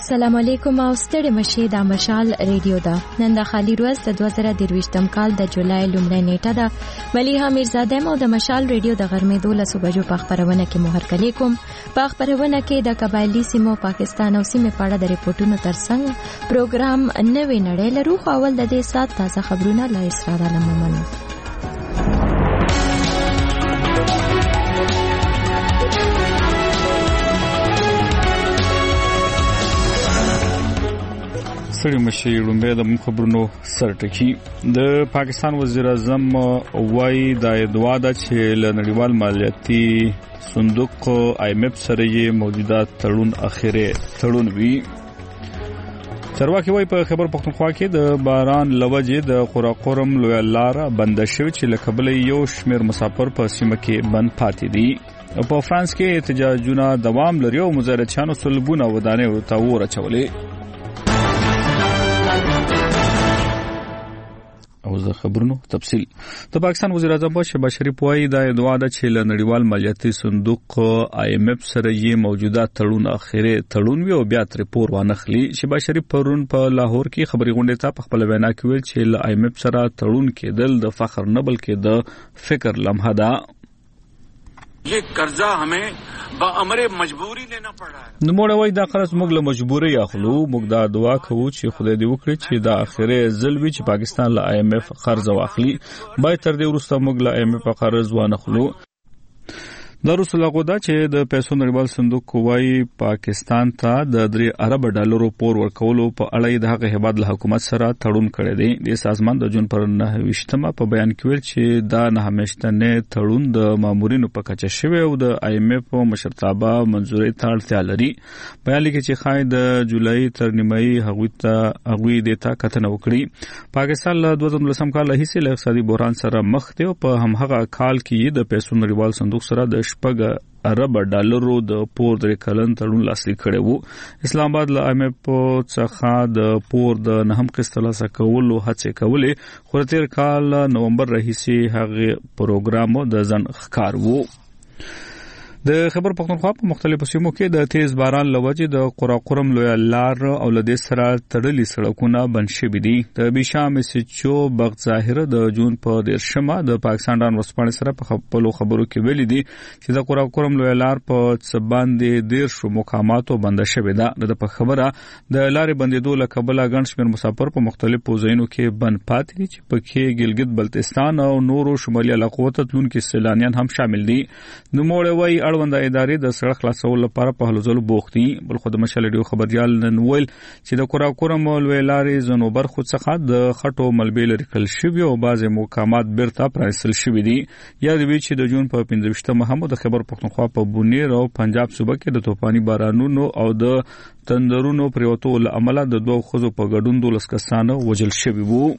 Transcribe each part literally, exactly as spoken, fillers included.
السلام علیکم او ستړي مشه د مشال ریډیو دا نن د خالی ورځ د دوه زره درویشتم کال د جولای لومړۍ نیټه ده مليحه میرزاده مو د مشال ریډیو د غرمې دولسو بجو په خبرونه کې مهرکلی کوم په خبرونه کې د قبایلی سیمو پاکستان او سیمه په اړه د ریپورتونو ترڅنګ پروګرام نوې نړۍ لرو خو اول د دې سات تازه خبرونه لا اسرار علممنو سړي مشي لومبه د خبرونو سرټکی د پاکستان وزیر اعظم وای د دوا د چې ل نړیوال مالیاتي صندوق آی ایم ایف سره یې موجوده تړون اخیره تړون وی چرواکي وای په خبر پختونخوا کې د باران لوجه د قراقورم لوی لار بند شوی چې لکبل یو شمیر مسافر په سیمه کې بند پاتې دي په فرانس کې احتجاجونه دوام لري او مظاهرچیانو صلبونه ودانې او تاور چولې او زه خبرونو تفصیل د پاکستان وزیر اعظم شهباز شریف وايي د دوا د چې ل نړیوال مالیاتي صندوق آی ایم ایف سره یې موجوده تړون اخیره تړون وی او بیا تر پور وانخلی شهباز شریف پرون په لاهور کې خبري غونډه ته په خپل وینا کې ویل چې ل آی ایم ایف سره تړون کېدل د فخر نه بلکې د فکر لمحه ده ये कर्जा हमें बाअमरे मजबूरी लेना पड़ा है نو موږ وای دا قرض موږ له مجبوري اخلو موږ دا دعا کوو چې خدای دې وکړي چې دا اخیره ځلوي چې پاکستان له آی ایم ایف قرض واخلي باید تر دې وروسته موږ له آی ایم ایف قرض وانخلو د رسول غودا چې د پیسو نړیوال صندوق کوي پاکستان ته د درې ارب ډالرو پور ورکولو په اړه د هغه هیواد له حکومت سره تړون کړی دی د سازمان د جون پر نه وشتمه په بیان کې ویل چې دا نه همیشتنه تړون د مامورینو په کچه شوی او د آی ایم ایف مشرتابه منځوري ته اړتیا لري بیان لیکي چې خای د جولای تر نیمایي هغوی ته هغوی د تا کتنه وکړي پاکستان له دوه زره لسم کال هیڅ له اقتصادي بحران سره مخ دی او په همغه کال کې د پیسو نړیوال صندوق سره د شپږ ارب ډالرو د پور درې کلن تړون لاسلیک کړی وو اسلام آباد له آی ایم ایف څخه د پور د نهم قسط لاسه کولو هڅې کولې خو تیر کال نومبر راهیسې هغه پروګرام د ځن ښکار وو د خبر پختونخوا په مختلفو سیمو کې د تیز باران لوجه د قراقورم لوی لار او لدې سره تړلي سړکونه بند شوي دي د بشام سچو بغت ظاهره د جون په دیرشمه د پاکستان ران وسپانې سره په خپلو خبرو کې ویلي دي چې د قراقورم لوی لار په څباندې دیر شو مقاماتو بند شوي ده د په خبره د لارې بندیدو لکبل غن شمیر مسافر په مختلفو ځایونو کې بند پاتې دي چې پکې ګلګت بلتستان او نورو شمالي علاقو ته تلونکي سیلانیان هم شامل دي نو موږ وایي اړوند ادارې د سړک خلاصولو لپاره په هلو ځلو بوخت دي بل خو د مشال ډیو خبريال نن ویل چې د قراقورم لوی لارې زنو برخو څخه د خټو ملبې لري کل شوی او بعضې مقامات بیرته پرانیستل شوي دي یا د وی چې د جون په پنځه ویشتمه هم د خبر پختونخوا په بونیر او پنجاب صوبه کې د توپاني بارانونو او د تندرونو پریوتو له عمله د دوه خزو په ګډون دولس کسانو وژل شوي وو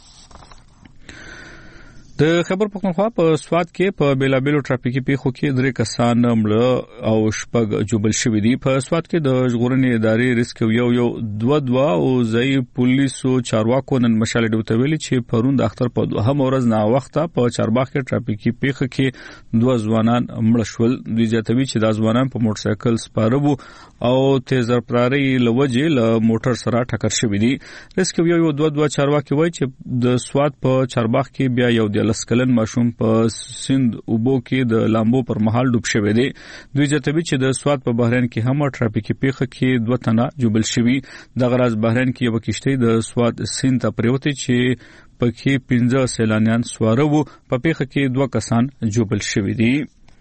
د خبر پختونخوا په سواد کې په بیلابیلو ټرافیکي پیښو کې درې کسان مړه او شپږ جوبل شوي دي په سواد کې د ژغورنې ادارې ریسک یو یو دوه دوه او ځای پولیسو چارواکو نن مشال ډیو ویلي چې پرون د اختر په دوهم ورځ نا وخته په چارباغ کې ټرافیکي پیښه کې دوه ځوانان مړه شول دوی زیاتوي چې د ځوانان په موټر سایکل سپاره او تیز رفتاري لوجه له موټر سره ټکر شوی دي ریسک یو یو دوه دوه چارواکي وایي چې د سواد په چارباغ کې بیا یو د لسکلن ماشوم په سند اوبو کې د لامبو پر مهال ډوب شوی دی دوی جتبي چې د سواد په بحرین کې هم ټرافیکي پیښه کې دوه تنه جوبل شوی د غراز بحرین کې یو کشته د سواد سند ته پریوتي چې پکې پنځه سیلانیان سواره وو په پیښه کې دوه کسان جوبل شوی دي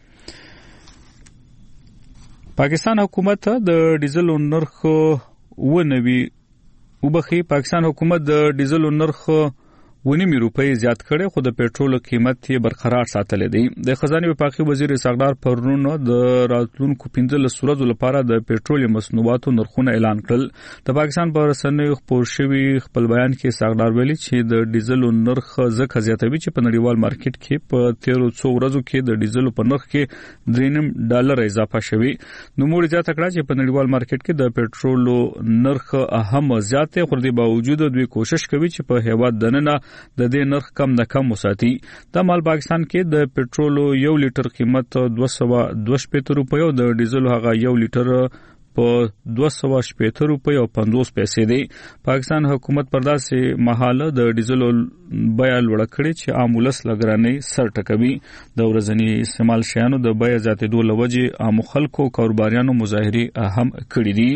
پاکستان حکومت د ډیزل نرخ ونوي وبخي پاکستان حکومت د ډیزل نرخ ونیمه روپۍ زیات کړي خو د پېټرول قیمت یې برقرار ساتل دي د خزانه وفاقي وزیر اسحاق پرونو د راتلونکو پنځه ورځو لپاره د پېټرول مصنوعاتو نرخونه اعلان کړل د پاکستان په رسنیو خبر شوی خپل بیان کې اسحاق ویلي چې د ډیزل نرخ ځکه زیاتوي چې په نړیوال مارکیټ کې په تیرو څو ورځو کې د ډیزل په نرخ کې درې نیم ډالر اضافه شوی نو موږ زیاته کړه چې په نړیوال مارکیټ کې د پېټرول نرخ اهم زیاتې خو د باوجود دوی کوشش کوي چې په هیواد دننه د دې نرخ کم نه کم وساتي د مال پاکستان کې د پېټرول یو لیټر قیمت دوه سوه دوه شپږ روپیو د ډیزل هغه یو لیټر په دوه سوه شپېته روپۍ او پنځوس پیسې دی. پاکستان حکومت پر داسې مهاله د ډیزل بیه لوړه کړې چې عام ولس لګرانې سر ټکوي. د ورځني استعمال شیانو د بیه زیاتېدو له وجې عامو خلکو کاروباریانو مظاهرې هم کړې دي.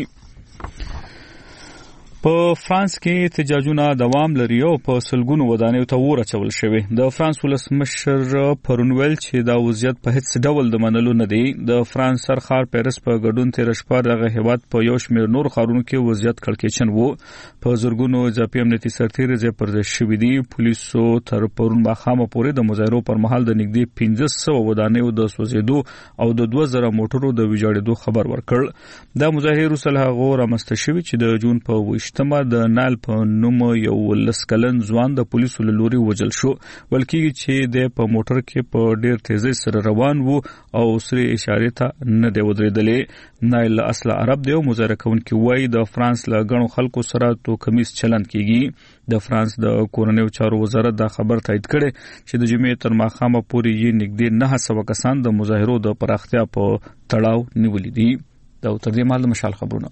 په فرانس کې احتجاجونه دوام لري او په سلګونو ودانیو ته اور اچول شوی. د فرانس ولسمشر پرون ویل چې دا وضعیت په هیڅ ډول د منلو نه دی. د فرانس سرخار پیرس په ګډون تیر شپه دغه هیواد په یو شمېر نور ښارونو کې وضعیت کړکېچن وو. په زرګونو اضافي امنیتي سرتیري ځای پر ځای شوي دي. پولیسو تر پرون ماښامه پورې د مظاهرو پر مهال د نږدې پنځه سوه ودانیو د سوځېدو او د دوه زره موټرو د ویجاړېدو خبر ورکړ. دا مظاهرې وروسته له هغو رامنځته شوي چې د جون په ویشتمه د نال په نوم یو لس کلن ځوان د پولیسو له لوري وژل شو. ویل کېږي چې د په موټر کې په ډېر تیزۍ سره روان وو او سرې اشارې ته نه دی ودرېدلی. نایل اصله عرب دی او مظاهره کوونکي وایي د فرانس له ګڼو خلکو سره توکمیز چلند کېږي. د فرانس د کورنیو چارو وزارت دا خبر تایید کړی چې د جمعې تر ماښامه پورې یې نږدې نهه سوه کسان د مظاهرو د پراختیا په تړاو نیولي دي. دا تر دې مهال د مشال خبرونه.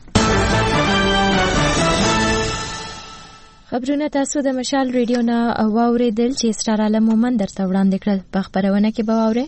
خبرونه تاسو د مشال ریډیو نه واوریدل چې ستار عالم مومن درته وړاندې کړل. په خبرونه کې به واورئ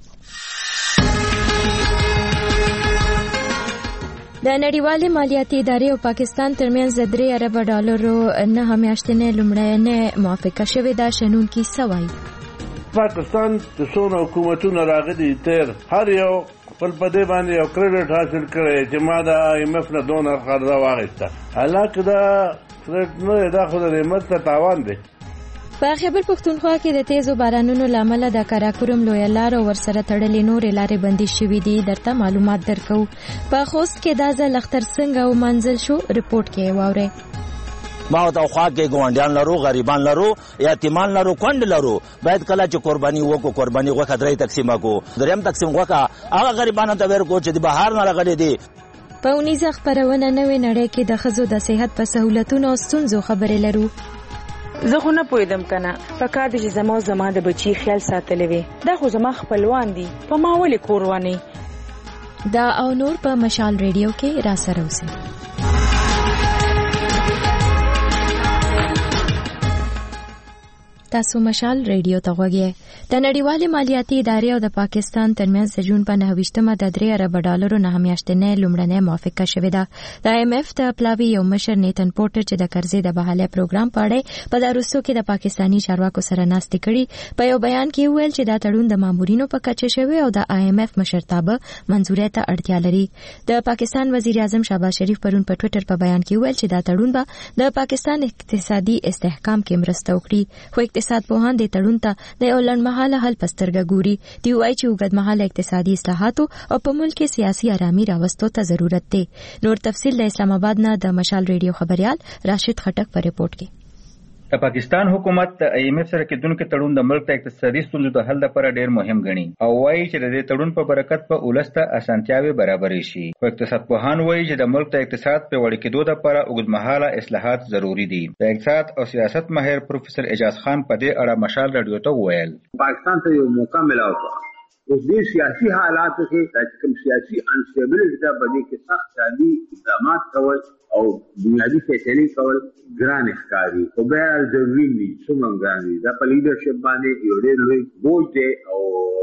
د نړیوالې مالیاتي ادارې او پاکستان ترمنځ د درې اربه ډالرو نهه میاشتنۍ لومړنۍ موافقه شوې ده. شنونکي څه وایي؟ پاکستان د څونه حکومتونه راغلي تیر هر یو خپل په دې باندې یو کریډټ حاصل کړی چې ما د آی ایم ایف نه دونه قرضه واخیسته. حالانکه دا کریډټ نه دا خو د رحمت ته تاوان دی. په خیبر پښتونخوا کې د تیزو بارانونو له امله د کراکورم لویه لار او ورسره تړلې نورې لارې بندي شوې دي. درته معلومات درکو. په خوست کې دا ځل اختر څنګه ومنځل شو ریپورت کې واورئ. ما او خوا کې ګوندیان لرو، غریبان لرو، یتیمان لرو، کونډ لرو. باید کله چې قرباني وکړو قرباني غوښه درې تقسیمه کو. دریم تقسیم غوښه هغه غریبانو ته ورکو چې د بهر نه راغلي دي. په اونیزه خبرونه نوې نړۍ کې د ښځو د صحت په سهولتونو او ستونزو خبرې لرو. زه خو نه پوهېدم که نه په کار دی چې زما او زما د بچي خیال ساتلی وي. دا خو زما خپلوان دي، په ما ولې کور ونی. دا او نور په مشال ریډیو کې را سره اوسئ. تاسو مشال ریډیو ته غوږی. د نړیوالې مالیاتي ادارې او د پاکستان ترمنځ د جون په نهه ویشتمه د درې اربه ډالرو نهه میاشتنۍ لومړنۍ موافقه شوې ده. د آی ایم ایف د پلاوي یو مشر نیتن پورټر چې د قرضې د بحالۍ پروګرام په اړه په داروسو کې د پاکستاني چارواکو سره ناستې کړي. په یو بیان کې ویل چې دا تړون د مامورینو په کچه شوی او د آی ایم ایف مشرتابه منظورۍ ته اړتیا لري. د پاکستان وزیر اعظم شهباز شریف پرون په ټوئیټر په بیان کې ویل چې دا تړون به د پاکستان اقتصادي استحکام کې مرسته وکړي. خو اقتصاد پوهان د تړون ته د یو لنډمهاله حل په سترګه ګوري. دوی وایي چې اوږدمهاله اقتصادي اصلاحاتو او په ملک کې سیاسي آرامي راوستو ته ضرورت دی. نور تفصیل د اسلام آباد نه د مشال ریډیو خبريال راشد خټک په ریپورت کې. د پاکستان حکومت د آی ایم ایف سره کېدونکو تړون د ملک ته اقتصادي ستونزو د حل لپاره ډېر مهم ګڼي او وایي چې د دې تړون په برکت په ولس ته اسانتیاوې برابرې شي. خو اقتصاد پوهان وایي چې د ملک ته اقتصاد پیاوړي کېدو لپاره اوږدمهاله اصلاحات ضروري دي. د اقتصاد او سیاست ماهر پروفیسور اعجاز خان په دې اړه مشال راډیو ته وویل. پاکستان ته یو موقع ملاو کړه. اوس دې سیاسي حالاتو کې د کوم سیاسي انسټیبلټي د باندې کې سخت عادي اقدامات کول او بنیادی فیصلې کول ګران ښکاري. خو بیا ضروري دي څومره ګران دي. دا په لیډرشپ باندې یو ډېر لوی بوج دی او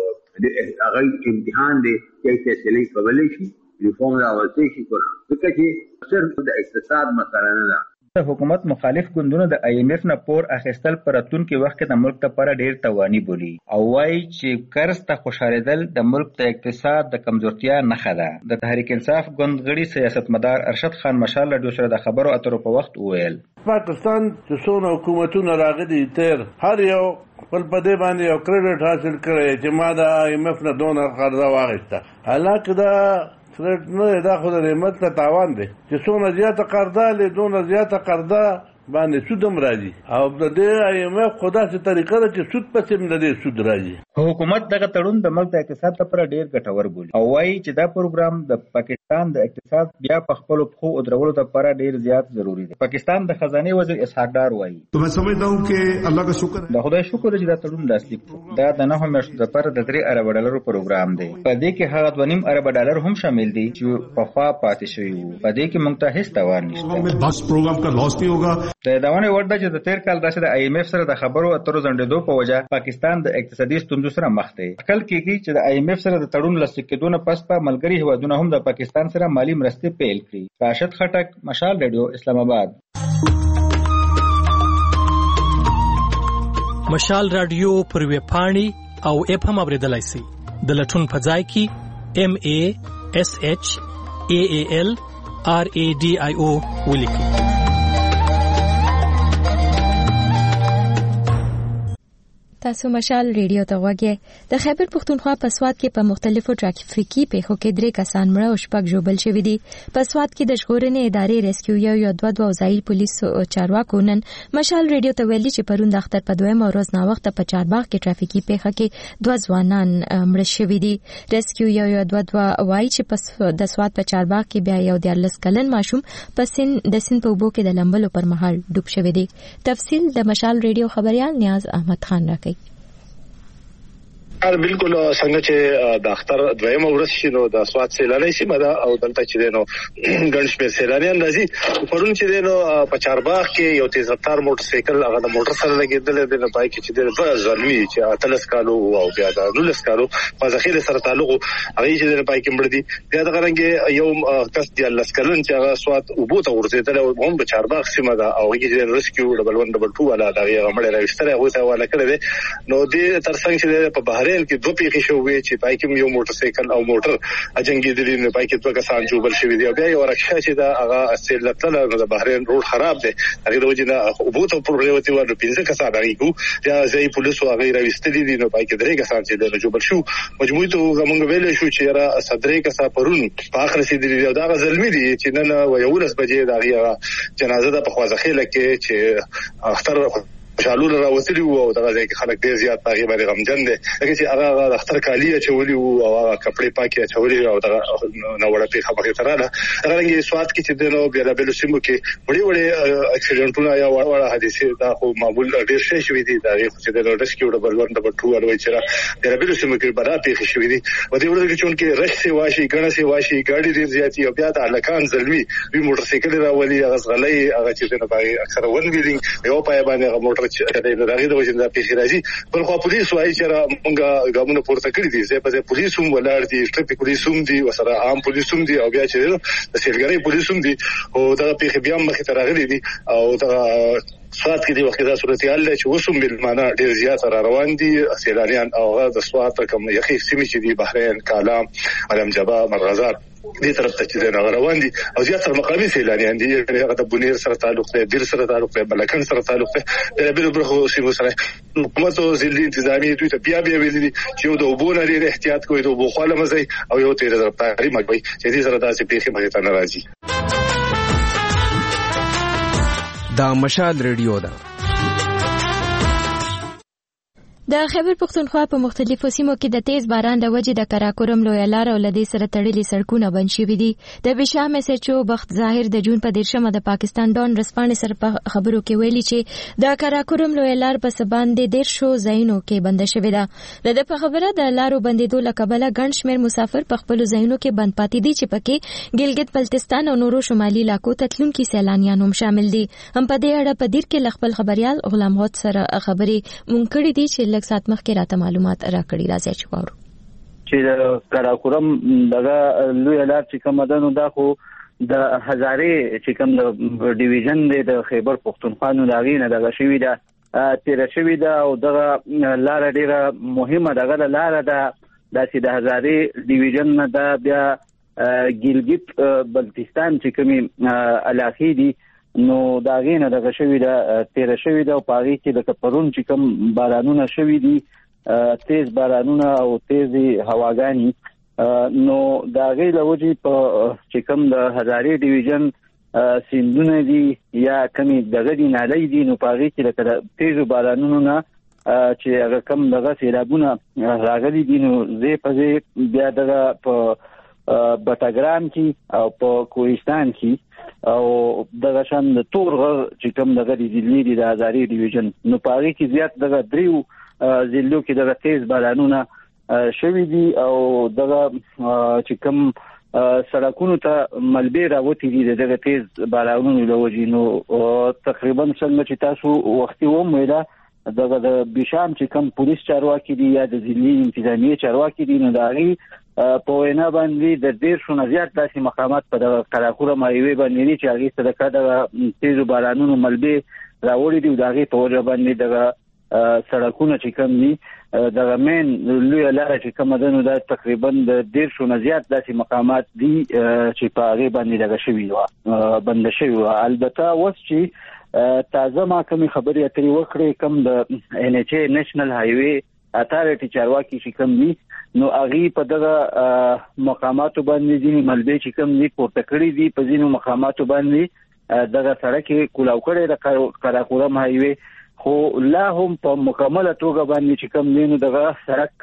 هغه امتحان دی چې فیصلې کولی شي، ریفورم راوستلی شي کنه. ځکه چې صرف د اقتصاد مسله نه ده. د حکومت مخالف ګوندونو د آی ایم ایف نه پور اخیستل په راتلونکي وخت کې د ملک لپاره ډېر تاواني بولي او وایي چې قرض ته خوشحالېدل د ملک د اقتصاد د کمزورتیا نښه ده. د تحریک انصاف ګوند غړي سیاستمدار ارشد خان مشال راډیو سره د خبرو اترو په وخت وویل. پاکستان چې څونه حکومتونه راغلي تیر هر یو خپل په دې باندې یو کریډټ حاصل کړی چې ما د آی ایم ایف نه دونه قرضه واخیسته. حالانکه دا کریډټ نه دا خو د رحمت ته تاوان دی چې څونه زیاته قرضه لې دونه زیاته قرضه باندې سود هم راځي او د دې آی ایم اف خدا سي طریقه ده چې سود پسې هم د سود راځي. حکومت دغه تړون د ملک د اقتصاد لپاره ډیر ګټور بولي او وایي چې دا پروګرام د پاکستان د اقتصاد بیا په خپل پخو او درولو لپاره ډیر زیات ضروری دی. پاکستان د خزانه وزیر اسحاق ډار وایي تو میں سمجھتا ہوں کہ اللہ کا شکر د خدای شکر چې دا تړون لاسلیک کړ. دا د نه میاشتو لپاره د درې ارب ډالر پروګرام دی. په دې کې هغه دوه نیم ارب ډالر هم شامل دي چې په خوا پاتې شوی وو. په دې کې موږ ته هیڅ تاوان نشته. بس پروګرام کا لاس نہیں ہوگا. د داونه ورده چې د تیر کال داسې د آی ایم اف سره د خبرو اترو ځنډېدو په وجه پاکستان د اقتصادي ستونزو سره مخ دی. کل کېږي چې د آی ایم اف سره د تړون لاسلیک کېدو نه پس په ملګري هیوادونو هم د پاکستان سره مالی مرستې پیل کړي. راشد خټک، مشال ریډیو، اسلام آباد. مشال رادیو پر ویب پاڼې او اپ هم اوریدلای شئ. د لټون په ځای کې ام ای اس ایچ ای ای ال آر ای ډي آی او ولیکئ. تاسو مشال ریډیو ته غوږی. د خیبر پختونخوا په سواد کې په مختلفو ټرافیکي پیښو کې درې کسان مړه او شپږ ژوبل شوي دي. په سواد کې د ژغورنې ادارې ریسکیو یو یو دوه دوه ځایي پولیسو چارواکو نن مشال ریډیو ته ویلي چې پرون د اختر په دویمه ورځ ناوخته په چارباغ کې ټرافیکي پیښه کې دوه ځوانان مړه شوي دي. ریسکیو یو یو دوه دوه وایي چې د سواد په چارباغ کې بیا یو دیارلس کلن ماشوم په سن د سن په اوبو کې د لمبلو پر مهال ډوب شوی دی. تفصیل د مشال ریډیو خبريال نیاز احمد خان راکوي. ار بالکل څنګه چې د اختر دویمه ورځ شي نو د سواد سیلانی سیمه ده او دلته چې دینو ګڼ شمېر سیلانیان راځي. پرون چې دینو په چارباغ کې یو تیز رفتار موټر سایکل هغه د موټر سره لګیدل دی نه پای کې چې د په ځلمي چې اتلس کالو او بیا د نولس کالو په ذخیره سره تعلق هغه چې د پای کې مړ دي. بیا د غرنګ یو کس دی لس کلن چې هغه سواد وبو ته ورځیدل او هم په چارباغ سیمه ده او هغه چې ریسکیو ډبل ون ډبل ټو ولا دا یو مړ راوستره هغه ته ولا کړی دی. نو دې ترڅنګ چې په بهرین کې دوه پیښې شوې چې پای کې یو موټر سایکل او موټر اجنګېدلې نه پای کې دوه کسان جوړل شوي دي. بیا یو رکشا چې دا هغه سیلتل نو د بهرین روډ خراب دی هغه د وجې نه وبو ته پروګرامتي ور پنځه کسان راغلي یا ځای پولیسو هغه راوستلې دي نو پای کې درې کسان چې د جوړل شو مجموعي ته موږ ویل شو چې را صدرې کسا پرون په اخر رسیدلې دا غزلمي دي چې نن یولس بجې دا غي جنازه د پخوازخیله کې چې اختر شالو راوستلی وو او دغه ځای کې خلک ډیر زیات هغه باندې غمجن دي چې هغه د اختر کالی چولي وو او هغه کپڑے پاکي چولي او دغه نو وړه په خبره تراله هغه سواد کې چې دنو بیا د بلوسیمو کې وړي وړي اکسیډنټونه یا وړه حادثه دا خو معمول ډیر شي شوې دي دا چې د ریسکیو ډبل ون ډبل ټو اړوي چې د بلوسیمو کې برا پیښ شوې دي و دې ورته چې چې رش سي واشي ګڼه سي واشي ګاډي ډیر زیاتی او بیا د الکان زلمی وی موټر سایکل راولي هغه غلې هغه چې نه پای اکثر ون ویلینګ یو پای باندې هغه موټر چې د د وجه د پیښې راځي. بل خو پولیس وايي چې موږ ګامونه پورته کړی دي زه په پولیس هم ولاړ دي ټریفیک پولیس هم دي وسره عام پولیس هم دي او بیا چې د سیلګری پولیس هم دي او دا پیښې بیا مخې ته راغلي دي او دا سواد کې دی وخت دا صورتحال چې وسوم بالمانه ډیر زیات را روان دي سیلانیان او د سواد کوم یخي سیمې چې دي بحرین کالام علم جبا مرغزار دې طرف ته چې نه روان دي او زیات سره مقامي سیلانیان دي هغه د بونیر سره تعلق لري بیر سره تعلق لري بلکن سره تعلق لري د بیر برخو سیمو سره حکومت او ځلې انتظامی دوی ته بیا بیا ویلي چې یو د وبونه لري احتیاط کوي د وبو خاله مزي او یو تیر رفتاري مګوي چې دې سره داسې پیښې مخې ته ناراضي. دا مشال ریډیو ده. د خیبر پختونخوا په مختلفو سیمو کې د تیز باران د وجې د کراکورم لویه لار او لدې سره تړلي سړکونه بند شوي دي. د بشام ایس ایچ او بخت ظاهر د جون په دیرشمه د پاکستان ډون رسپانې سره په خبرو کې ویلي چې د کراکورم لویه لار په سباندې دیرشو ځایونو کې بند شوې ده. د په خبره د لارو بندېدو له کبله ګڼ شمېر مسافر په خپلو ځایونو کې بند پاتې دي چې پکې ګلګت بلتستان او نورو شمالي علاقو ته تلونکي سیلانیان هم شامل دي. هم په دې اړه په دیر کې له خپل خبريال غلام غوت سره خبرې مونږ کړې دي چې لږ سات مخکې راته معلومات راکړي. راځي چې وورو چې د کراکورم دغه لوی لار چې کوم ده نو دا خو د هزارې چې کوم د ډیویژن د خیبر پختونخوا نو داغې نه دغه شوي ده تیر شوي ده او دغه لار ډیره مهمه دغه لار ده داسې د هزارې ډیویژن نه ده بیا ګلګت بلتستان چې کومي علاقې دي نو داغې نه دغه شوي ده تیر شوي ده او په هغې کې د پرون چې کوم بارانونه شوي دي تیز بارانونه او تیز هواګانې نو د هغې له وجې په چې کوم د هزارې ډیویژن سیندونه دي یا کمی دغه دي نالۍ دي نو پاغي کې لکه تیزو بارانونو نه چې هغه کم دغه سیلابونه راغلي دي نو زه په دې بیا دغه په بټاګرام کې او په کوهستان کې او دغه شان د تورغ چې کوم دغه دي د هزاري ډیویژن نو پاغي کې زیات دغه دریو ضلعو کې دغه تیز بارانونه شوي دي او دغه چې کوم سړکونو ته ملبه راوتی دي دغه تیز بارانونو لوجي نو تقریبا څنګه چې تاسو وختي ومویلا دغه د بشام چې کوم پولیس چارواکي دي یا د ضلعي انتظامیه چارواکي دي نو داغي په وینا باندې د ډیر شونه زیات داسې مقامات په دغه کراکوره مایوي باندې چې هغه صدقه د تیزو بارانونو ملبه راوړي دي داغي په وجه باندې دغه سړکونه چې کوم دي دغه مین لوی لاره چې کوم ده نو دا تقریبا د ډیر شونه زیات داسې مقامات دي چې په هغه باندې دغه شوي و بند شوي و البته اوس چې تازه ما کوم خبرې اترې وکړې کوم د ان ایچ ای نېشنل هایوي اتارټي چارواکي چې کوم دي نو هغه په دغه مقاماتو باندې دي ملبه چې کوم دي پورته کړی دي په ځینو مقاماتو باندې دغه سړک کولاو کړی د کراکورم هایوي خو لا هم په مکمله توګه باندې چې کوم دي نو دغه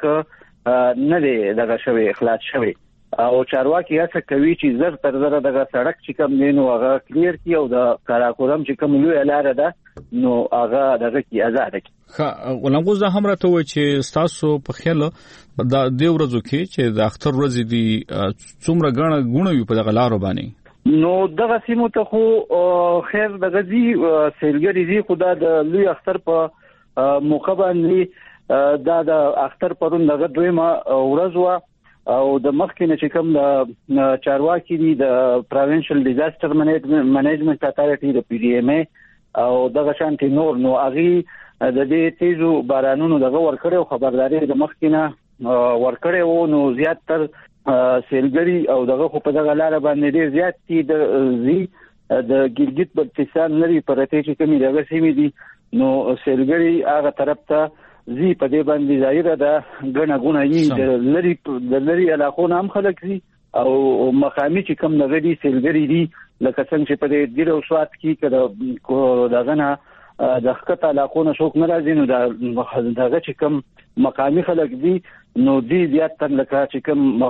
سړک نه دی دغه شوی اخلاص شوی او چارواکي هڅه کوي چې زر تر زر دغه سړک چې کوم دی نو هغه کلیر کی او د کراکورم چې کوم لوی لاره ده نو هغه دغه کی آزاد کی ها ولنګو زه هم راته وای چې تاسو په خیال د دې ورځو کې چې د اختر ورځ دی څومره غاڼه غونوي په دغه لارو باندې نو دغه سیمو ته خو خیر دغه زی سیلګری زی خدا د لوی اختر په موقع باندې دا د اختر پرون دغه دویمه ورځ و او د مخکینه چې کوم د چارواکي دي د پروینشل ډیزاستر منیجمنت اتارټي د پی ډی ایم ای او دغه شانتي نور نو اغي د دې تیزو بارانونو دغه ورکړو خبرداري د مخکینه ورکړو نو زیات تر سیلګری او دغه خو په دغه لار باندې ډیر زیات دي د زی د ګلګت بلتستان لري پرته چې کومي دغه سیمې دي نو سیلګری هغه طرف ته زی په دې باندې ظاهره ده غنا غنا یي د لری د لری علاقو نام خلک زی او مقامي چې کم نغدي سیلګری دي لکه څنګه چې په دې ډیرو سوات کې کړه دغه نه د خطه علاقو نه شوک ناراضي نو دغه چې کم مقامي خلک دي نو دي زیات تر لکه چې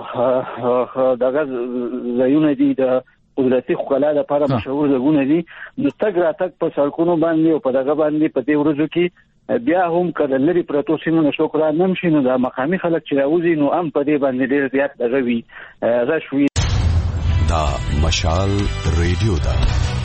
کم دغه زایونه دي د قدرتي خلا لپاره مشهور زګونه دي نو تګ را تک په سړکونو باندې او په دغه باندې په دې ورځو کې بیا هم کله لري پروتو سیمه شکر نم شي نو د مقامي خلک چې راوځي نو ام په دې باندې ډیر زیات دغه وی راشوي دا مشال ریډیو دا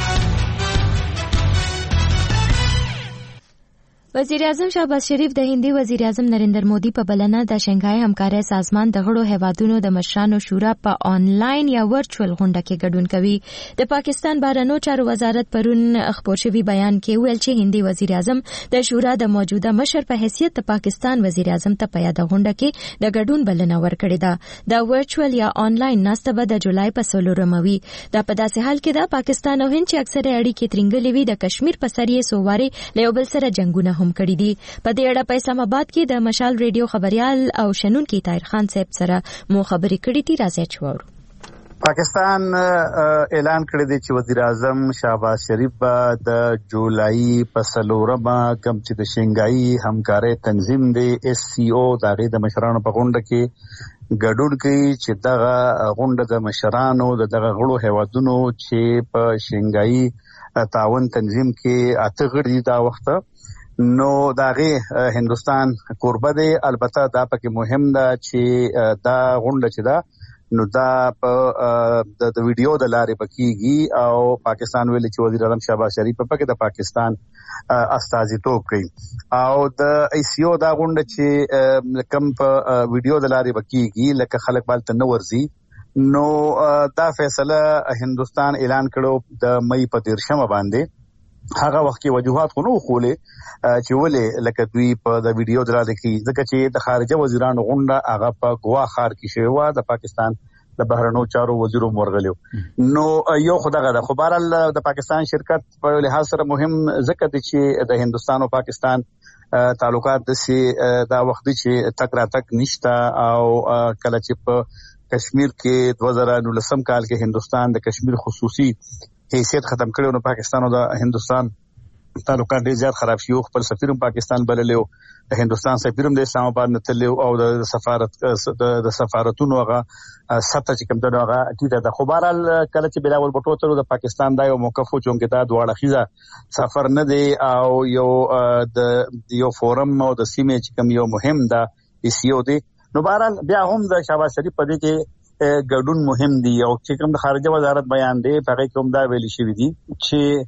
وزیر اعظم شهباز شریف د هندي وزیر اعظم نریندر مودي په بلنه د شنګای همکارۍ سازمان د غړو هیوادونو د مشرانو شورا په آنلاین یا ورچوال غونډه کې ګډون کوي. د پاکستان بهرنیو چارو وزارت پرون خبر شوی بیان کې ویل چې هندي وزیر اعظم د شورا د موجوده مشر په حیثیت د پاکستان وزیر اعظم ته په یاد غونډه کې د ګډون بلنه ورکړې ده. د ورچوال یا آنلاین ناسته به د جولای په څلورمه وي. دا په داسې حال کې د پاکستان او هند چې اکثره اړیکې ترنګلې وي د کشمیر په سر یې سوواري له یو بل سره جنگونه هم کړی دي. په دې اړه په اسلام آباد کې د مشال ریډیو خبريال او شنونکي طاهر خان صاحب سره مو خبرې کړې دي. راځي چوارو پاکستان اعلان کړی دی چې وزیر اعظم شهباز شریف به د جولای په څلورمه کم چې د شنګای همکارۍ تنظیم دی اس سی او دغه د مشرانو په غونډه کې ګډون کوي چې دغه غونډه د مشرانو دغه غړو هیوادونو چې په شنګای تعاون تنظیم کې اته غړي دا وخت نو داغه هندستان قربه دی. البته دا پکې مهم ده چې دا غونډه چې دا نو دا په د ویډیو د لارې پکېږي او پاکستان ویل چې وزیر اعظم شهباز شریف په کې د پاکستان استازیتوب کوي او د ای سی او دا غونډه چې کم په ویډیو د لارې پکېږي لکه خلک بالته نو ورزي نو دا فیصله هندستان اعلان کړو د مې په دیرشمه باندې. هغه وخت کې وجوهات خو نو خولې چې ولې لکه دوی په د ویډیو دراله کې ځکه چې د خارجه وزیرانو غونډه هغه په ګوا خار کې شوی و د پاکستان د بهرنیو چارو وزیرو مرغلیو نو یو خدغه د خبرال د پاکستان شرکت په لحاظ سره مهم ځکه چې د هندستان او پاکستان تعلقات د سي دا وخت چې تک را تک نشتا او کله چې په کشمیر کې دو هزار نولسم کال کې هندستان د کشمیر خصوصي حیثیت ختم کړو نو پاکستان او د هندستان تعلقات ډیر زیات خراب شي. خپل سفیر هم پاکستان بللیو، د هندستان سفیر هم د اسلام آباد نه تللیو او د سفارت د سفارتونو هغه سطح چې کوم دغه ټیټه ده. خو بهرحال کله چې بلاول بټو تر د پاکستان دا یو موقف و چې دا دواړه خيزه سفر نه دی او یو د یو فورم او د سیمې چې کوم یو مهم ده ایسیو دی. نو بهرحال بیا هم د شهباز شریف په دې کې ګډون مهم دی او چې کوم د خارجه وزارت بیان دی په هغه کوم دا ویل شوی دی چې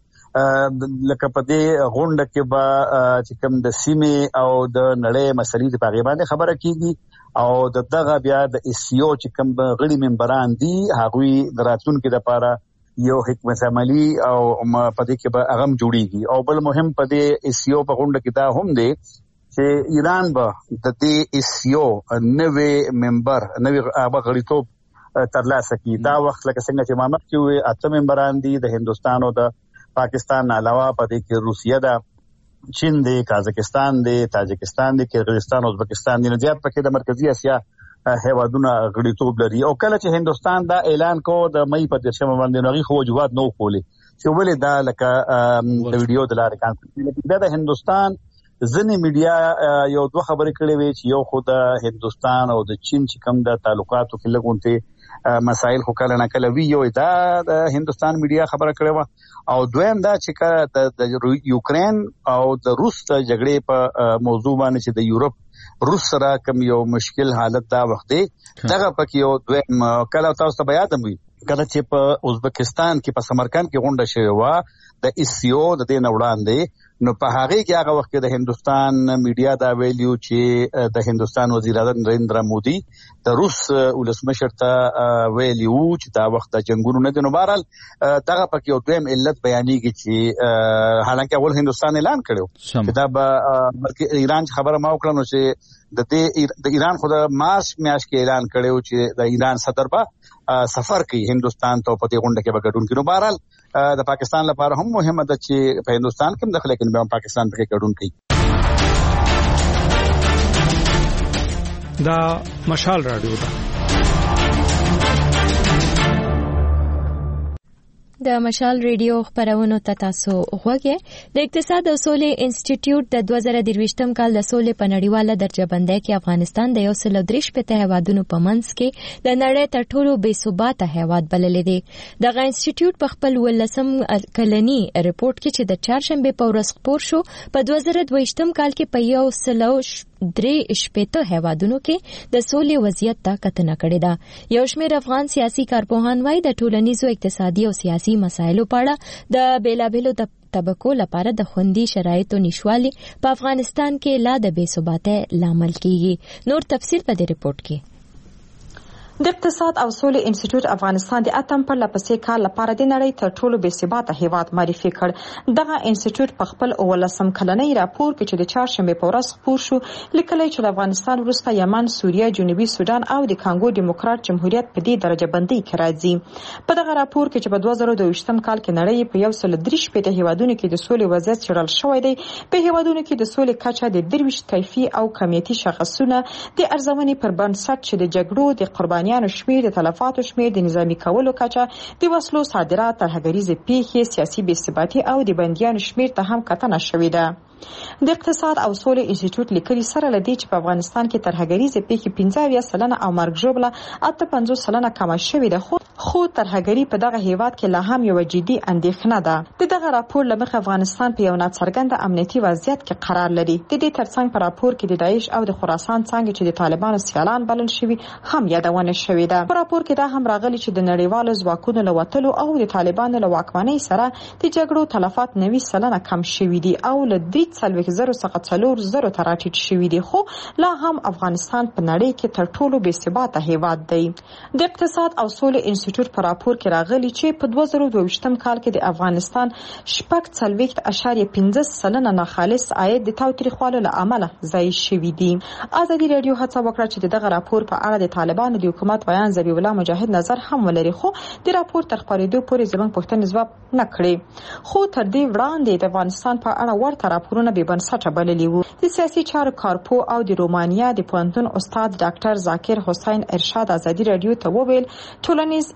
لکه په دې غونډه کې به چې کوم د سیمې او د نړۍ مسلې په اړه باندې خبره کیږي او د دغه بیا د ایسیو چې کوم غړي ممبران دي هغوی دراتونکو لپاره یو حکمت عملی او په دې کې به هغه جوړیږي. او بل مهم په دې ایسیو په غونډه کې دا هم دی چې ایران به د دې ایسیو نوې ممبر نوې هغه غړیتوب ترلاسه کړي. دا وخت لکه څنګه چې ما مخکې وې اته ممبران دي د هندستان او د پاکستان علاوه په دې کې روسیه ده، چین دی، قازقستان دی، تاجکستان دی، کرغیزستان او ازبکستان دی. نه زیات پکې د مرکزی اسیا هیوادونه غړیتوب لري. او کله چې هندستان دا اعلان کو د مې په دیرشمه باندې نوغي خو وجوهات نو کولې چې ولې دا لکه د ویډیو د لارې کانفرنس دا د هندستان ځنې میډیا یو دوه خبرې کړې وي چې یو خو د هندستان او د چین چې کوم د تعلقاتو کې لګونته مسائل خو کله نه کله وی یو دا د هندستان میډیا خبره کړې و او دویم دا چې د یوکرین او د روس د جګړې په موضوع باندې چې د یورپ روس سره کوم یو مشکل حالت دا وخت دی دغه پکې یو دویم کله تاسو ته بیان وي کله چې په ازبکستان کې په سمرقند کې غونډه شوې و د ایسیو د دې نه وړاندې نو په هغه کې هغه وخت د هندستان میډیا دا ویلیو چې د هندستان وزیر اعظم نریندرا مودي د روس ولسمشر ته ویلیو چې دا وخت د جنگونو نه دی. نو بهرحال دغه پکې یو دویم علت بیانېږي چې حالانکه اول هندستان اعلان کړو چې دا بلکې ایران خبره ما وکړه نو چې د دې د ایران خو د مارچ میاشت کې اعلان کړو چې د ایران صدر به سفر کوي هندستان ته په دې غونډه کې به ګډون کوي. نو بهرحال د پاکستان لپاره هم مهمه ده چې په هندستان کې هم داخله کړي به پاکستان ته ګډون کوي. دا مشال رادیو ده. د مشال ریډیو خبرونو ته تاسو غوږی. د اقتصاد او سولې انسټیټیوټ د دوه زره درویشتم کال د سولې په نړیواله درجه بندۍ کې افغانستان د یو سل او درې شپېته هیوادونو په منځ کې د نړۍ تر ټولو بې ثباته هیواد بللی دی. دغه انسټیټیوټ په خپل ولسم کلني ریپورت کې چې د چهارشنبې په ورځ خپور شو په دوه زره دویشتم کال کې په یو سل درې شپېته هیوادونو کې د سولې وضعیت ته کتنه کړې ده. یو شمېر افغان سیاسي کارپوهان وايي د ټولنیزو اقتصادي او سیاسي مسایلو په اړه د بیلابیلو طبقو لپاره د خوندي شرایطو نشوالي په افغانستان کې لا د بې ثباتۍ لامل کیږي. نور تفصیل په دې ریپورت کې. د اقتصاد او سولې انسټیټیوټ افغانستان د اتم پر لپسې کال لپاره د نړۍ تر ټولو بې ثباته هیواد معرفي کړ. دغه انسټیټیوټ په خپل اولسم کلنی راپور کې چې د چهارشنبې په ورځ خپور شو لیکلی چې د افغانستان وروسته یمن، سوریه، جنوبي سودان او د کانګو دیموکرات جمهوریت په دې درجه بندۍ کې راځي. په دغه راپور کې چې په دوه زره دویشتم کال کې نړۍ په یو سل درې شپېته هیوادونو کې د سولې وضعیت څېړل شوی دی. په هیوادونو کې د سولې کچه د درویشت کیفي او کمیتي شاخصونه د ارزونې پر بنسټ چې د جګړو د قرباني شمیر، د تلفاتو شمیر، د نظامی کولو کچه، د وسلو صادرات، ترهګریزې پیښې، سیاسي بې ثباتي او د بندیانو شمیر ته هم کتنه شوې ده. د اقتصاد او سولې انسټیټیوټ لیکلي سره لدی چې په افغانستان کې ترهګریزې پیښې پنځه اویا سلنه او مرګ ژوبله اته پنځوس سلنه کمه شوې ده. خو خو ترهګري په دغه هیواد کې لا هم یو جدي اندېښنه ده. د دغه راپور له مخې افغانستان په یو ناڅرګنده امنیتي وضعیت کې قرار لري. د دې ترڅنګ په راپور کې د داعش او د خراسان څنګه چې د طالبانو سیالان بلل شوي هم یادونه شوې ده. په راپور کې دا هم راغلي چې د نړیوالو ځواکونو له وتلو او د طالبانو له واکمنۍ سره د جګړو تلفات نوي سلنه کم شوي دي او له دې څلوېښت زرو څخه څلور زرو ته راټیټ شوي دي. خو لا هم افغانستان په نړۍ کې تر ټولو بې ثباته هیواد دی. د اقتصاد او سولې انسټیټیوټ په راپور کې راغلي چې په دوه زره دویشتم کال کې د افغانستان شپږ څلوېښت اعشاریه پنځه سلنه ناخالص عاید د تاوتریخوالو له امله ضایع شوي دي. ازادي راډیو هڅه وکړه چې دغه راپور په اړه د طالبانو د حکومت بیان ذبیح الله مجاهد نظر هم ولري، خو د راپور تر خپرېدو پورې زموږ پوښتنې ځواب نه کړې. خو تر دې وړاندې د افغانستان په اړه ورته راپورونه بې بنسټه بللي وو. د سیاسي چارو کارپو او د رومانیا د پوهنتون استاد ډاکټر ذاکر حسین ارشاد ازادي راډیو ته وویل ټولنیز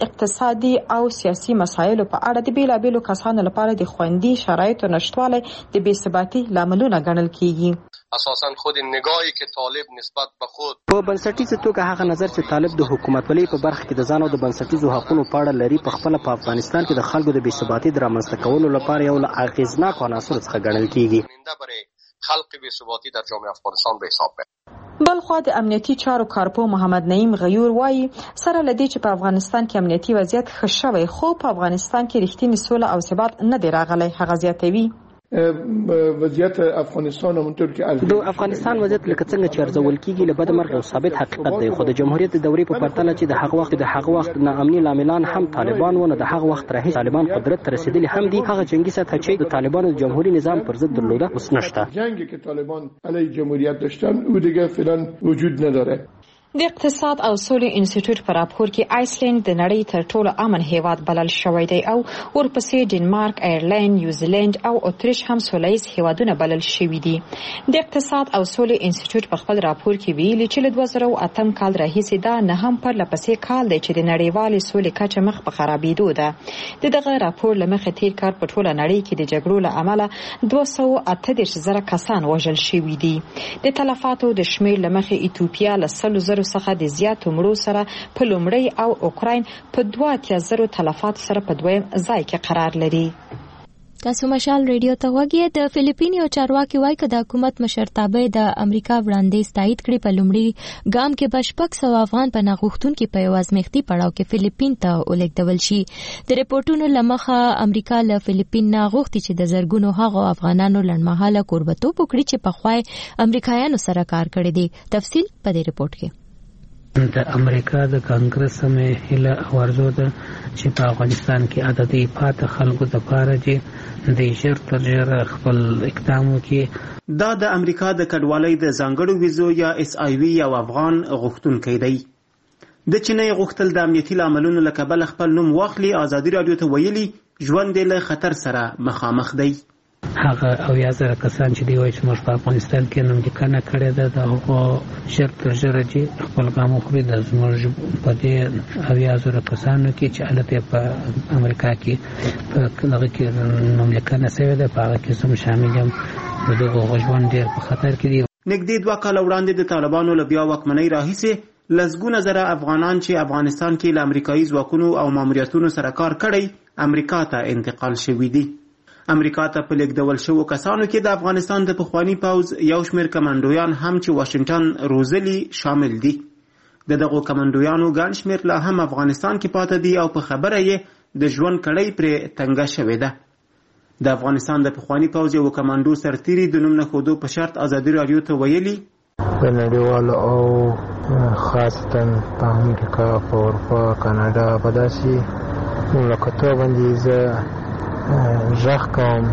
اقتصادي او سیاسي مسایلو په اړه د بیلابیلو کسانو لپاره د خوندي شرایطو نشټوالی د بې ثباتي لاملونه ګڼل کیږي. اساساً خود نگاهی که طالب نسبت به خود په بنسټیزه توګه هغه نظر چې طالب د حکومتولۍ په برخه کې د ځان او د بنسټیزو حقوقو په اړه لري په خپل په افغانستان کې د خلکو د بې ثباتي د رامنځته کولو لپاره یو له اغیزناکو عناصرو څخه ګڼل کیږي. خلق بې ثباتی در جامعه افغانستان به حساب بره. بلخوا د امنیتي چارو کارپو محمد نعیم غیور وایي سره لدی چې په افغانستان کې امنیتي وضعیت ښه شوی خو په افغانستان کې رښتینی سوله او ثبات نه دی راغلی. هغه زیاتوي وضعیت افغانستان همونطور که از د افغانستان وضعیت لکه څنګه چې ارزول کیږي له بده مرغه او ثابت حقیقت دی، خو د جمهوریت د دورې په پرتله چې د هغه وخت د هغه وخت ناامني لاملان هم طالبان ونه د هغه وخت راهیسې طالبان قدرت ته رسیدلي هم دي. هغه جنگي سطح چې د طالبانو د جمهوریت نظام پر ضد درلوده اوس نشته. جنگی که طالبان علیه جمهوریت داشتن او دیگه فعلا وجود نداره. د اقتصاد او سولې انسټیټیوټ په راپور کې آیسلند د نړۍ تر ټولو امن هیواد بلل شوی دی او ورپسې ډنمارک، ایرلند، نیوزیلند او اتریش هم سولهییز هیوادونه بلل شوي دي. د اقتصاد او سولې انسټیټیوټ په خپل راپور کې ویلي چې له دوه زره او اتم کال راهیسې دا نه هم پرله پسې کال دی چې د نړیوالې سولې کچه مخ په خرابېدو ده. د دغه راپور له مخې تیر کال په ټوله نړۍ کې د جګړو له امله دوه سوه اته دېرش زره کسان وژل شوي دي. د تلفاتو د شمېر له مخې ایتوپیا له سلو زرو څخه د زیاتو مړو سره په لومړی او اوکراین په دوه اتیا زرو تلفات سره په دویم ځای کې قرار لري. تاسو مشال ریډیو ته وګورئ. د فلیپین یو چارواکي وایي چې د حکومت مشرتابه د امریکا وړاندیز تایید کړي په لومړي ګام کې بشپک سو افغان په ناغښتونکو په یوازمختي پړاو کې فلیپین ته ولېږدول شي. د ریپورتونو لمخه امریکا له فلیپین ناغښتي چې د زرګونو هغو افغانانو لړمحاله کوربتوب وکړي چې په خوای امریکایانو سره کار کړی دی. تفصیل په دې ریپورت کې. د امریکا د کانګرس مې هله ورزو ده چې په افغانستان کې عددي پات خلکو د پاره چې د ژر تر ژره خپل اقدام وکړي. دا د امریکا د کډوالۍ د ځانګړو ویزو یا اس آی وی یو افغان غوښتونکی دی. د چینای غوښتل د امنیتي لاملونو له کبله خپل نوم واخلي. ازادي راډیو ته ویلي ژوند یې له خطر سره مخامخ دی. هغه اویا زره کسان چې دی وایي چې موږ په افغانستان کې نوم لیکنه کړې ده د هغو ژر تر ژره چې خپل ګام وخوري د زموږ په دې اویا زره کسانو کې چې هلته په امریکا کې په دغه کې نوم لیکنه شوې ده په هغه کې زه هم شامل یم. د دغو ژوند ډېر په خطر کې دي. نږدې دوه کاله وړاندې د طالبانو له بیا واکمنۍ راهیسې لسګونه زره افغانان چې افغانستان کې له امریکایي ځواکونو او ماموریتونو سره کار کړی امریکا ته انتقال شوي دي. امریکا ته په لیږدول شوو کسانو کې د افغانستان د پخواني پوځ یو شمېر کمانډویان هم چې واشنګټن روزلي شامل دي. د دغو کمانډویانو ګڼ شمېر لا هم افغانستان کې پاتې دي او په خبره یې د ژوند کړۍ پرې تنګه شوې ده. د افغانستان د پخواني پوځ یو کمانډو سرتیري د نوم نه ښودو په شرط ازادي راډیو ته ویلي په نړیوالو او خاصتا په امریکا، په اروپا، کاناډا په داسې مملکتو باندې زه ژغ کوم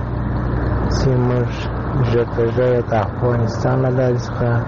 چې موږ ژر تر ژره د افغانستان له لارې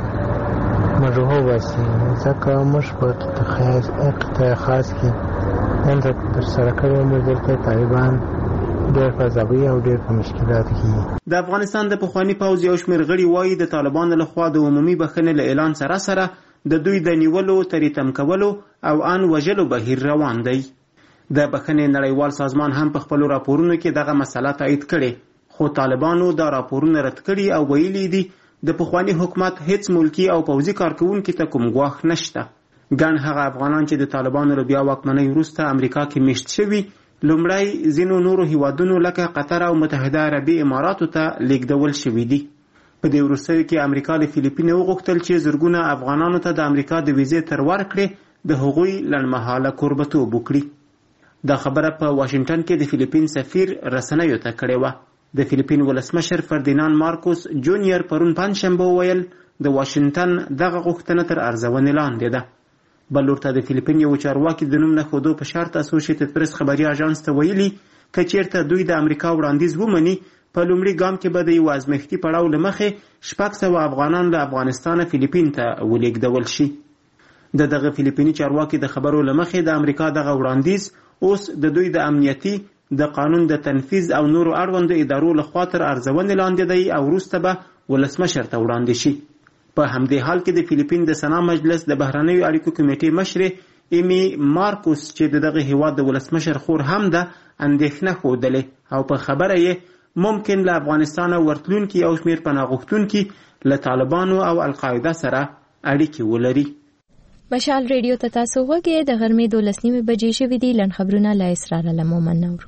څخه موږ وباسي، ځکه موږ په قطاع خاص کې دلته ترسره کړی موږ دلته طالبان ډېر په عذابوي او ډېر په مشکلاتو کې. د افغانستان د پخواني پوځ یو شمېر غړي وایي د طالبانو لخوا د عمومي بخښنې له اعلان سره سره د دوی د نیولو، تریتم کولو او ان وژلو بهیر روان دی. د بخښنې نړیوال سازمان هم په خپلو راپورونو کې دغه مسله تایید کړې، خو طالبانو دا راپورونه رد کړي او ویلي دي د پخواني حکومت هیڅ ملکی او پوځي کارکوونکي ته کوم ګواښ نشته. ګڼ هغه افغانان چې د طالبانو له بیا واکمنۍ وروسته امریکا کې میشت شوي لومړی ځینو نورو هیوادونو لکه قطر او متحده عربي اماراتو ته لیږدول شوي دي. په دې وروستیو کې امریکا له فلیپین وغوښتل چې زرګونه افغانانو ته د امریکا د ویزې تر ورکړې د هغوی لنډمهاله کوربتوب وکړي. دا خبره په واشنګټن کې د فلیپین سفیر رسنیو ته کړې وه. د فلیپین ولسمشر فردیناند مارکوس جونیور پرون پنجشنبه وویل د واشنګټن دغه غوښتنه تر ارزونې لاندې ده. بل لور ته د فلیپین یو چارواکي د نوم نه ښودو په شرط اسوسییټډ پریس خبري اژانس ته ویلي که چیرته دوی د امریکا وړاندیز ومني په لومړي ګام کې به د یو ازمایښتي پړاو له مخې شپږ سوه افغانان له افغانستانه فلیپین ته ولېږدول شي. د دغه فلیپیني چارواکي د خبرو له مخې د امریکا دغه وړاندیز اوس د دوی د امنیتي، د قانون د تنفیذ او نورو اړوندو ادارو لخوا تر ارزونې لاندې دی او وروسته به ولسمشر ته وړاندې شي. په همدې حال کې د فلیپین د سنا مجلس د بهرنیو اړیکو کمیټې مشرې ایمی مارکوس چې دغه هیواد د ولسمشر خور هم ده اندېښنه ښودلې او په خبره یې ممکن له افغانستانه ورتلونکي او شمېر پناه غوښتونکي له طالبانو او القاعده سره اړیکې ولري. مشال ریډیو ته تاسو وګورئ. د غرمې دولس نیمې بجې شوې دي. لنډ خبرونه له اسرار له مومن نور.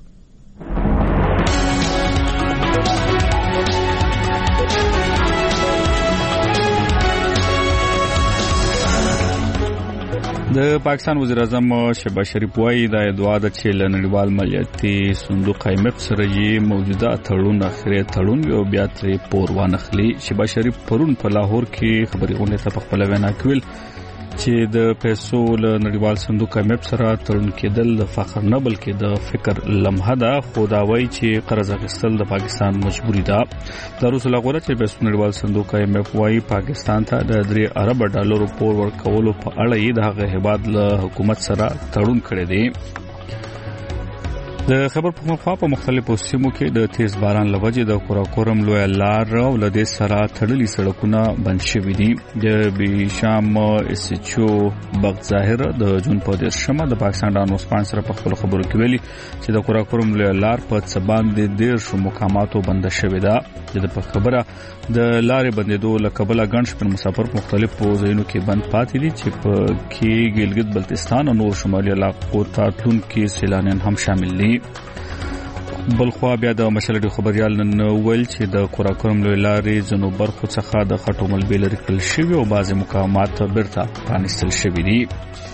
د پاکستان وزیر اعظم شهباز شریف وايي دا ادعا ده چې له نړیوال مالیاتي صندوق آی ایم ایف سره یې موجوده تړون اخري تړون یو بیا ترې پور وانخلي. شهباز شریف پرون په لاهور کې خبري غونډه ته په خپل وینا کې ویل چې د پیسو له نړیوال صندوق آی ایم ایف سره تړون کېدل د فخر نه بلکې د فکر لمحه ده. خو دا وایي چې قرض اخیستل د پاکستان مجبوري ده. د روس لغوره چې پیسو نړیوال صندوق آی ایم ایف وايي پاکستان ته د درې ارب ډالرو پور ورکولو په اړه یې د هغه هیواد له حکومت سره تړون کړی دی. د خبر پښتونخوا په مختلفو سیمو کې د تیز باران لوجې د کوراکورم لوی لار او له دې سره تړلي سړکونه بند شوي دي. د بیشام اس ایچ او بغت ظاهر د جون په دې شمه د پاکستان د نوسپان سره په خپل خبرو کې ویلي چې د کوراکورم لوی لار په څبان د ډیر شو مقاماتو بند شوي ده. د په خبره د لارې بندیدو له کبله ګڼ شمېر مسافر په مختلفو ځایونو کې بند پاتې دي چې په کې ګلګت بلتستان او نور شمالي علاقو ته تلونکي سیلانیان هم شامل دي. بلخوا بیا د مشالډي خبريال نن ویل چې د کوراکورم لوی لارې ځنو برخو څخه د خټو ملبې لري کړل شوی او بعضي مقامات بیرته پرانیستل شوي دي.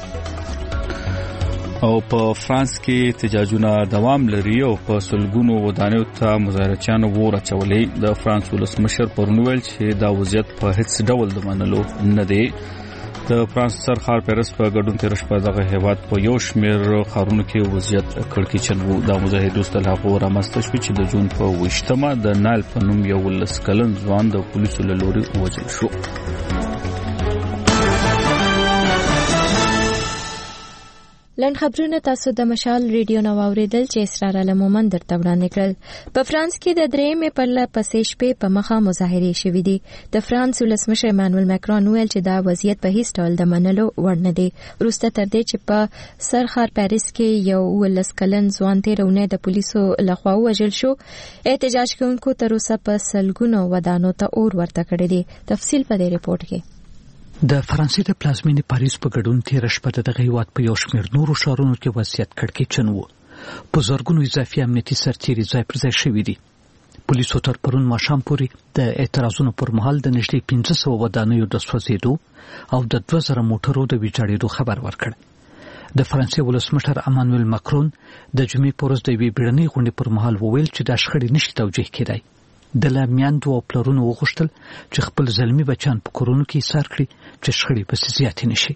او په فرانس کې احتجاجونه دوام لري او په سلګونو ودانیو ته مظاهرچیان وور اچولې. د فرانس ولسمشر پرون ویل چې دا وضعیت په هیڅ ډول د منلو نه دی. د فرانس سرخار پیرس په ګډون تیر شپه دغه هیواد په یو شمېر خارونو کې وضعیت کړکېچن وو. د مظاهرې وروسته له هغو رامنځته شوې چې د جون په اوویشتمه د نایل په نوم یو لس کلن ځوان د پولیسو له لوري ووژل شو. لنډ خبرونه تاسو د مشال ریډیو نو اوریدل چې اسرار علمومن درته وړاندې کړل. په فرانس کې د درېمې پرله پسې شپې په مخه مظاهرې شوې دي. د فرانس ولسمشر ایمانوئل ماکرون ویل چې دا وضعیت په هیڅ ډول د منلو وړ نه دی. وروسته تر دې چې په سرخار پاریس کې یو ولس کلن ځوان تیرونه د پولیسو لخوا وژل شو، احتجاج کوونکو تر اوسه په سلګونو ودانو ته اور ورته کړی دی. تفصیل په دې ریپورت کې. د فرانسې د پلازمینې پاریس په ګډون تیر شپه دغه هیواد په یو شمېر نورو ښارونو کې وضعیت کړکېچن و. په زرګونو اضافي امنیتي سرتیري ځای پر ځای شوي دي. پولیسو تر پرون ماښام پورې د اعتراضونو پر مهال د نږدې پنځه سوه ودانیو د سوځېدو او د دوه زره موټرو د ویجاړېدو خبر ورکړ. د فرانسې ولسمشر ایمانوئل ماکرون د جمعې په ورځ د یوې بیړنۍ غونډې پر مهال وویل چې دا شخړې نشي توجیه کېدای. د لا میندو او پلرونو وغوښتل چې خپل زلمي بچیان په کورونو کې ایسار کړي چې شخړې پسې زیاتې نشي.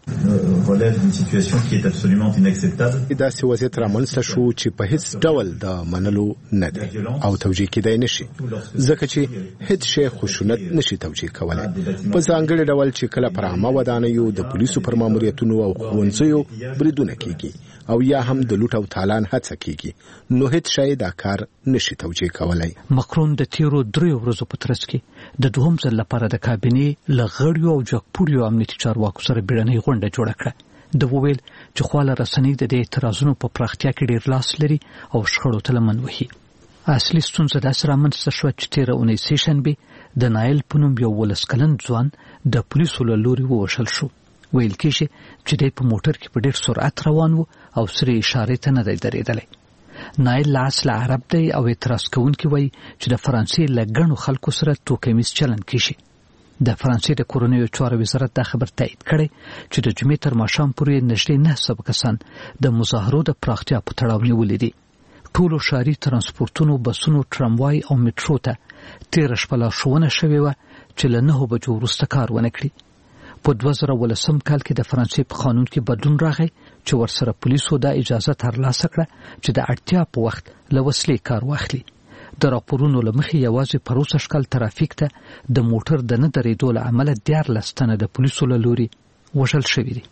داسې وضعیت رامنځته شو چې په هیڅ ډول د منلو نه دی او توجیه کېدای نشي، ځکه چې هیڅ شی خشونت نشي توجیه کولی. په ځانګړي ډول چې کله پر عامه ودانیو د پولیسو پر ماموریتونو او ښوونځیو بریدونه کېږي او یا هم د لوټ او تالان هڅه کېږي، نو هیڅ شی دا کار نشي توجیه کولی. ماکرون د تیرو دریو ورځو په ترڅ کې د دوهم ځل لپاره د کابینې له غړیو او جګپوړیو امنیتي چارواکو سره بیړنۍ غونډه جوړه کړه. د وویل چې خواله رسنۍ د دې اعتراضونو په پراختیا کې ډېر لاس لري او شخړو ته لمن وهي. اصلي ستونزه داسې رامنځته شوه چې تېره اونۍ سې شنبې د نایل په نوم یو ولس کلن ځوان د پولیسو له لوري ووژل شو. ویل کېږي چې دی په موټر کې په ډېر سرعت روان و او سرې اشارې ته نه دی درېدلی. نایل له اصله عرب دی او اعتراض کوونکي وایي چې د فرانسې له ګڼو خلکو سره توکمیز چلن کېږي. د فرانسې د کورنیو چارو وزارت دا خبر تایید کړی چې د جمعې تر ماښام پورې نږدې نه سوه کسان د مظاهرو د پراختیا په تړاو نیولي دي. ټولو ښاري ترانسپورتونو، بسونو، ټراموای او میټرو ته تېره شپه لارښوونه شوې وه چې له نهو بجو وروسته کار ونه کړي. په دوه زره ولسم کال کې د فرانسې په قانون کې بدلون راغی چې ورسره پولیسو دا اجازه ترلاسه کړه چې د اړتیا په وخت له وسلې کار واخلي. د راپورونو له مخې یوازې په روسه شکل ترافیک ته د موټر د نه درېدو له امله دیارلس تنه د پولیسو له لوري وژل شوي دي.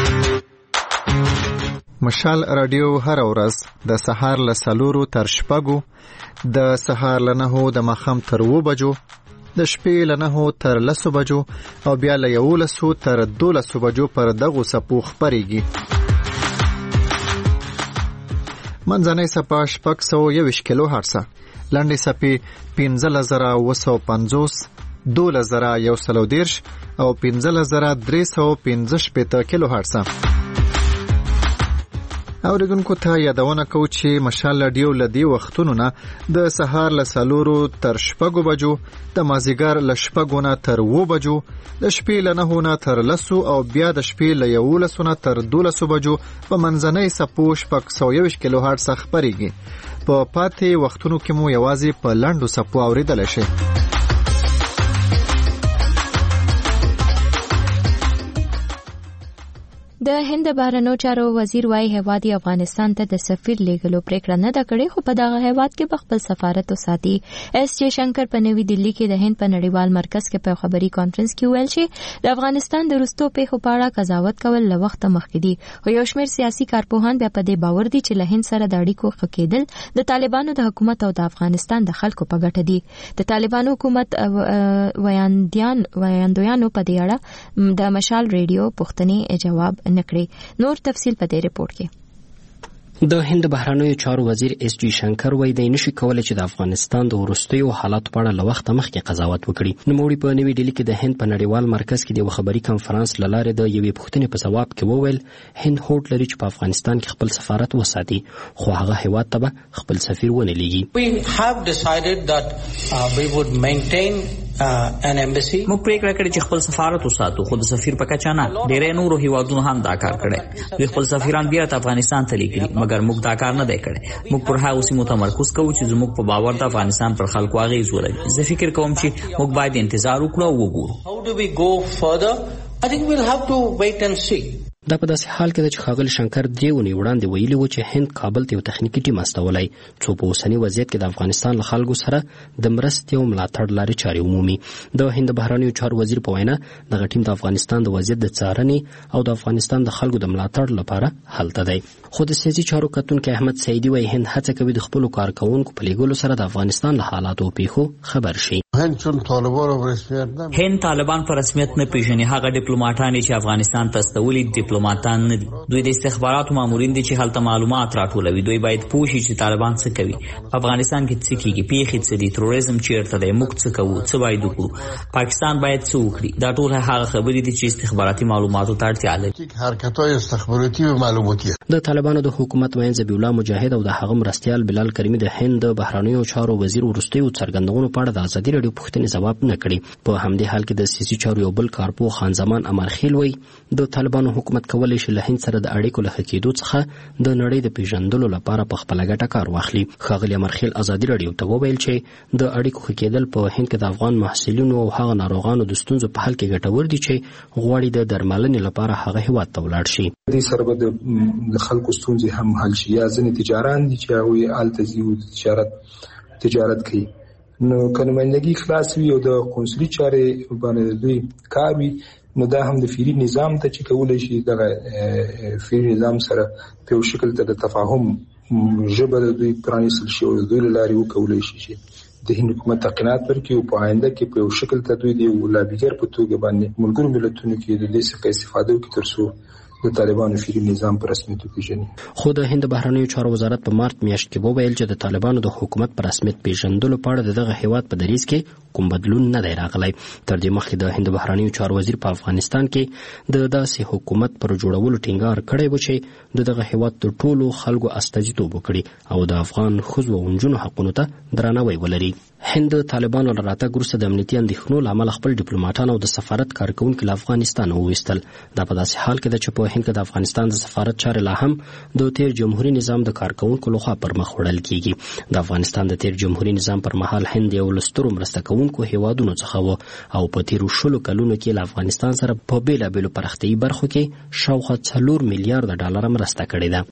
مشال رادیو هر ورځ د سهار له څلورو تر شپږو، د سهار له نهو د ماښام تر اووه بجو، د شپې له نهو تر لسو بجو او بیا له یولسو تر دولسو بجو پر دغو څپو خپرېږي. منځنۍ څپه شپږ سوه یوویشت کیلو هرټز، لنډې څپې پنځلس زره اوه سوه پنځوس، دولس زره یو سل او دېرش او پنځلس زره درې سوه پنځه شپېته کیلو هرټز. اوریدونکو ته یادونه کوو چې مشال رادیو له دې وختونو نه د سهار له څلورو تر شپږو بجو، د مازدیګر له شپږو نه تر اوو بجو، د شپې له نهو نه تر لسو او بیا د شپې له یولسو نه تر دولسو بجو په منځنۍ څپو شپږ سوه یوویشت کیلو هرټز خپرېږي. په پاتې وختونو کې مو یوازې په لنډو څپو اورېدلی شي. د هند بهرنیو چارو وزیر وايي هیواد افغانستان ته د سفیر لیږلو پریکړه نه ده کړې، خو په دغه هیواد کې به خپل سفارت وساتي. اس جے شنکر په نوي دلی کې د هند په نړیوال مرکز کې په خبري کانفرنس کې ویل چې د افغانستان د وروستو پیښو په اړه قضاوت کول له وخته مخکې دي، خو یو شمېر سیاسي کارپوهان بیا په دې باور دي چې له هند سره د اړیکو ښه کېدل د طالبانو د حکومت او د افغانستان د خلکو په ګټه دي. د طالبانو حکومت ویاندیان ویاندویانو په دې اړه د مشال ریډیو پوښتنې جواب نکړي. نور تفصیل په دې رپورت کې. د هند بهرنیو چارو وزیر اس جی شنکر وایي د نشي کولای چې د افغانستان د وروستیو حالاتو په اړه له وخته مخکې قضاوت وکړي. نوموړي په نوي ډیلي کې د هند په نړیوال مرکز کې د خبري کانفرنس لاره د یوې پوښتنې په ځواب کې وویل هند هوډ لري چې په افغانستان کې خپل سفارت وساتي، خو هغه هیواد ته به خپل سفیر ونه لیږي. We have decided that uh, we would maintain uh, an embassy. موږ پریکړه کړې چې خپل سفارت وساتو، خو د سفیر په کچه نه. ډېری نورو هیوادونو هم دا کار کړی. دوی خپل سفیران بیا افغانستان ته لیږلي، مګر موږ دا کار نه دی کړی. موږ پر هغه سیمو تمرکز کوو چې زموږ په باور د افغانستان پر خلکو اغېز ولري. زه فکر کوم چې موږ باید انتظار وکړو او وګورو. How do we go further? I think we'll have to wait and see. دا په داسې حال کې چې ښاغلي شنکر درې اونۍ وړاندې ویلي و چې هند کابل ته یو تخنیکي ټیم استولی څو په اوسني وضعیت کې د افغانستان له خلکو سره د مرستې او ملاتړ لارې چارې ومومي. د هند بهرنیو چارو وزیر په وینا دغه ټیم د افغانستان د وضعیت د څارنې او د افغانستان د خلکو د ملاتړ لپاره هلته دی. خو د سیاسي چارو کتونکي احمد سعیدي وایي هند هڅه کوي د خپلو کارکوونکو په لیږلو سره د افغانستان له حالاتو او پیښو خبر شي. هند طالبان په رسمیت نه پیژني. هغه ډیپلوماټان چې افغانستان ته استولي ډیپلوماټان نه دي. دوی د استخباراتو مامورین دي چې هلته معلومات راټولوي. دوی باید پوه شي چې طالبان څه کوي، افغانستان کې څه کیږي، پیښې څه دي، تروریزم چیرته دی، موږ څه کوو، څه باید وکړو، پاکستان باید څه وکړي. دا ټول هغه خبرې دي چې استخباراتي معلوماتو ته اړتیا لري. حرکت‌های استخباراتي او معلوماتي. د طالبانو د حکومت وین ذبیح الله مجاهد او د هغه مرستیال بلال کریمی د هند بهرنیو چارو وزیر ورستیو څرګندونو په اړه د ازادي رادیو پوښتنې ځواب نه کړي. په همدې حال کې د سیاسي چارو یو بل کارپوه خان زمان امرخیل وایي د طالبانو حکومت کولی شي له هند سره د اړیکو له ښه کېدو څخه د نړۍ د پیژندلو لپاره په خپله ګټه کار واخلي. ښاغلي امرخیل ازادي رادیو ته وویل چې د اړیکو ښه کېدل په هند کې د افغان محصلینو او هغه ناروغانو د ستونزو په حل کې ګټور دي چې غواړي د درملنې لپاره هغه هیواد ته ولاړ شي. دې سره به د خلکو ستونزې هم حل شي. یا ځینې تجاران دي چې هغوی هلته ځي او تجارت تجارت کوي، نو که نمایندګي خلاص وي او د قونسلي چارې باندې دوی کار وي، نو دا هم د فیری نظام ته چې کولی شي دغه فیری نظام سره په یو شکل ته د تفاهم ژبه د دوی پرانیستل شي او د دوی له لارې وکولی شي چې د هند حکومت تقینات ورکړي او په آینده کې په یو شکل ته دوی د یو لابیګر په توګه باندې ملګرو ملتونو کې د دې څخه استفاده وکړي تر څو د طالبانو فیری نظام په رسمیت وپیژني. خو د هند بهرنیو چارو وزارت په مارچ میاشت کې وویل چې د طالبانو د حکومت په رسمیت پیژندلو په اړه دغه هیواد په دریځ کې کوم بدلون نه دی راغلی. تر دې مخکې د هند بهرنیو چارو وزیر په افغانستان کې د داسې حکومت پر جوړولو ټینګار کړی و چې دغه هیواد د ټولو خلکو استازیتوب وکړي او د افغان ښځو او نجونو حقونو ته درناوی ولري. هند طالبانو له راتګ وروسته د امنیتي اندېښنو له امله خپل ډیپلوماټان او د سفارت کارکوونکي له افغانستان وویستل. دا په داسې حال کې ده چې په هند کې د افغانستان د سفارت چارې لا هم د تیر جمهوریت نظام د کارکوونکو لخوا پر مخ وړل کیږي. د افغانستان د تیر جمهوریت نظام پر مهال هند یو له سترو مرسته کوونکو هیوادونو څخه و او په تیرو شلو کلونو کې له افغانستان سره په بېلابېلو پراختیایي برخو کې شاوخوا څلور میلیارډ ډالر مرسته کړې ده.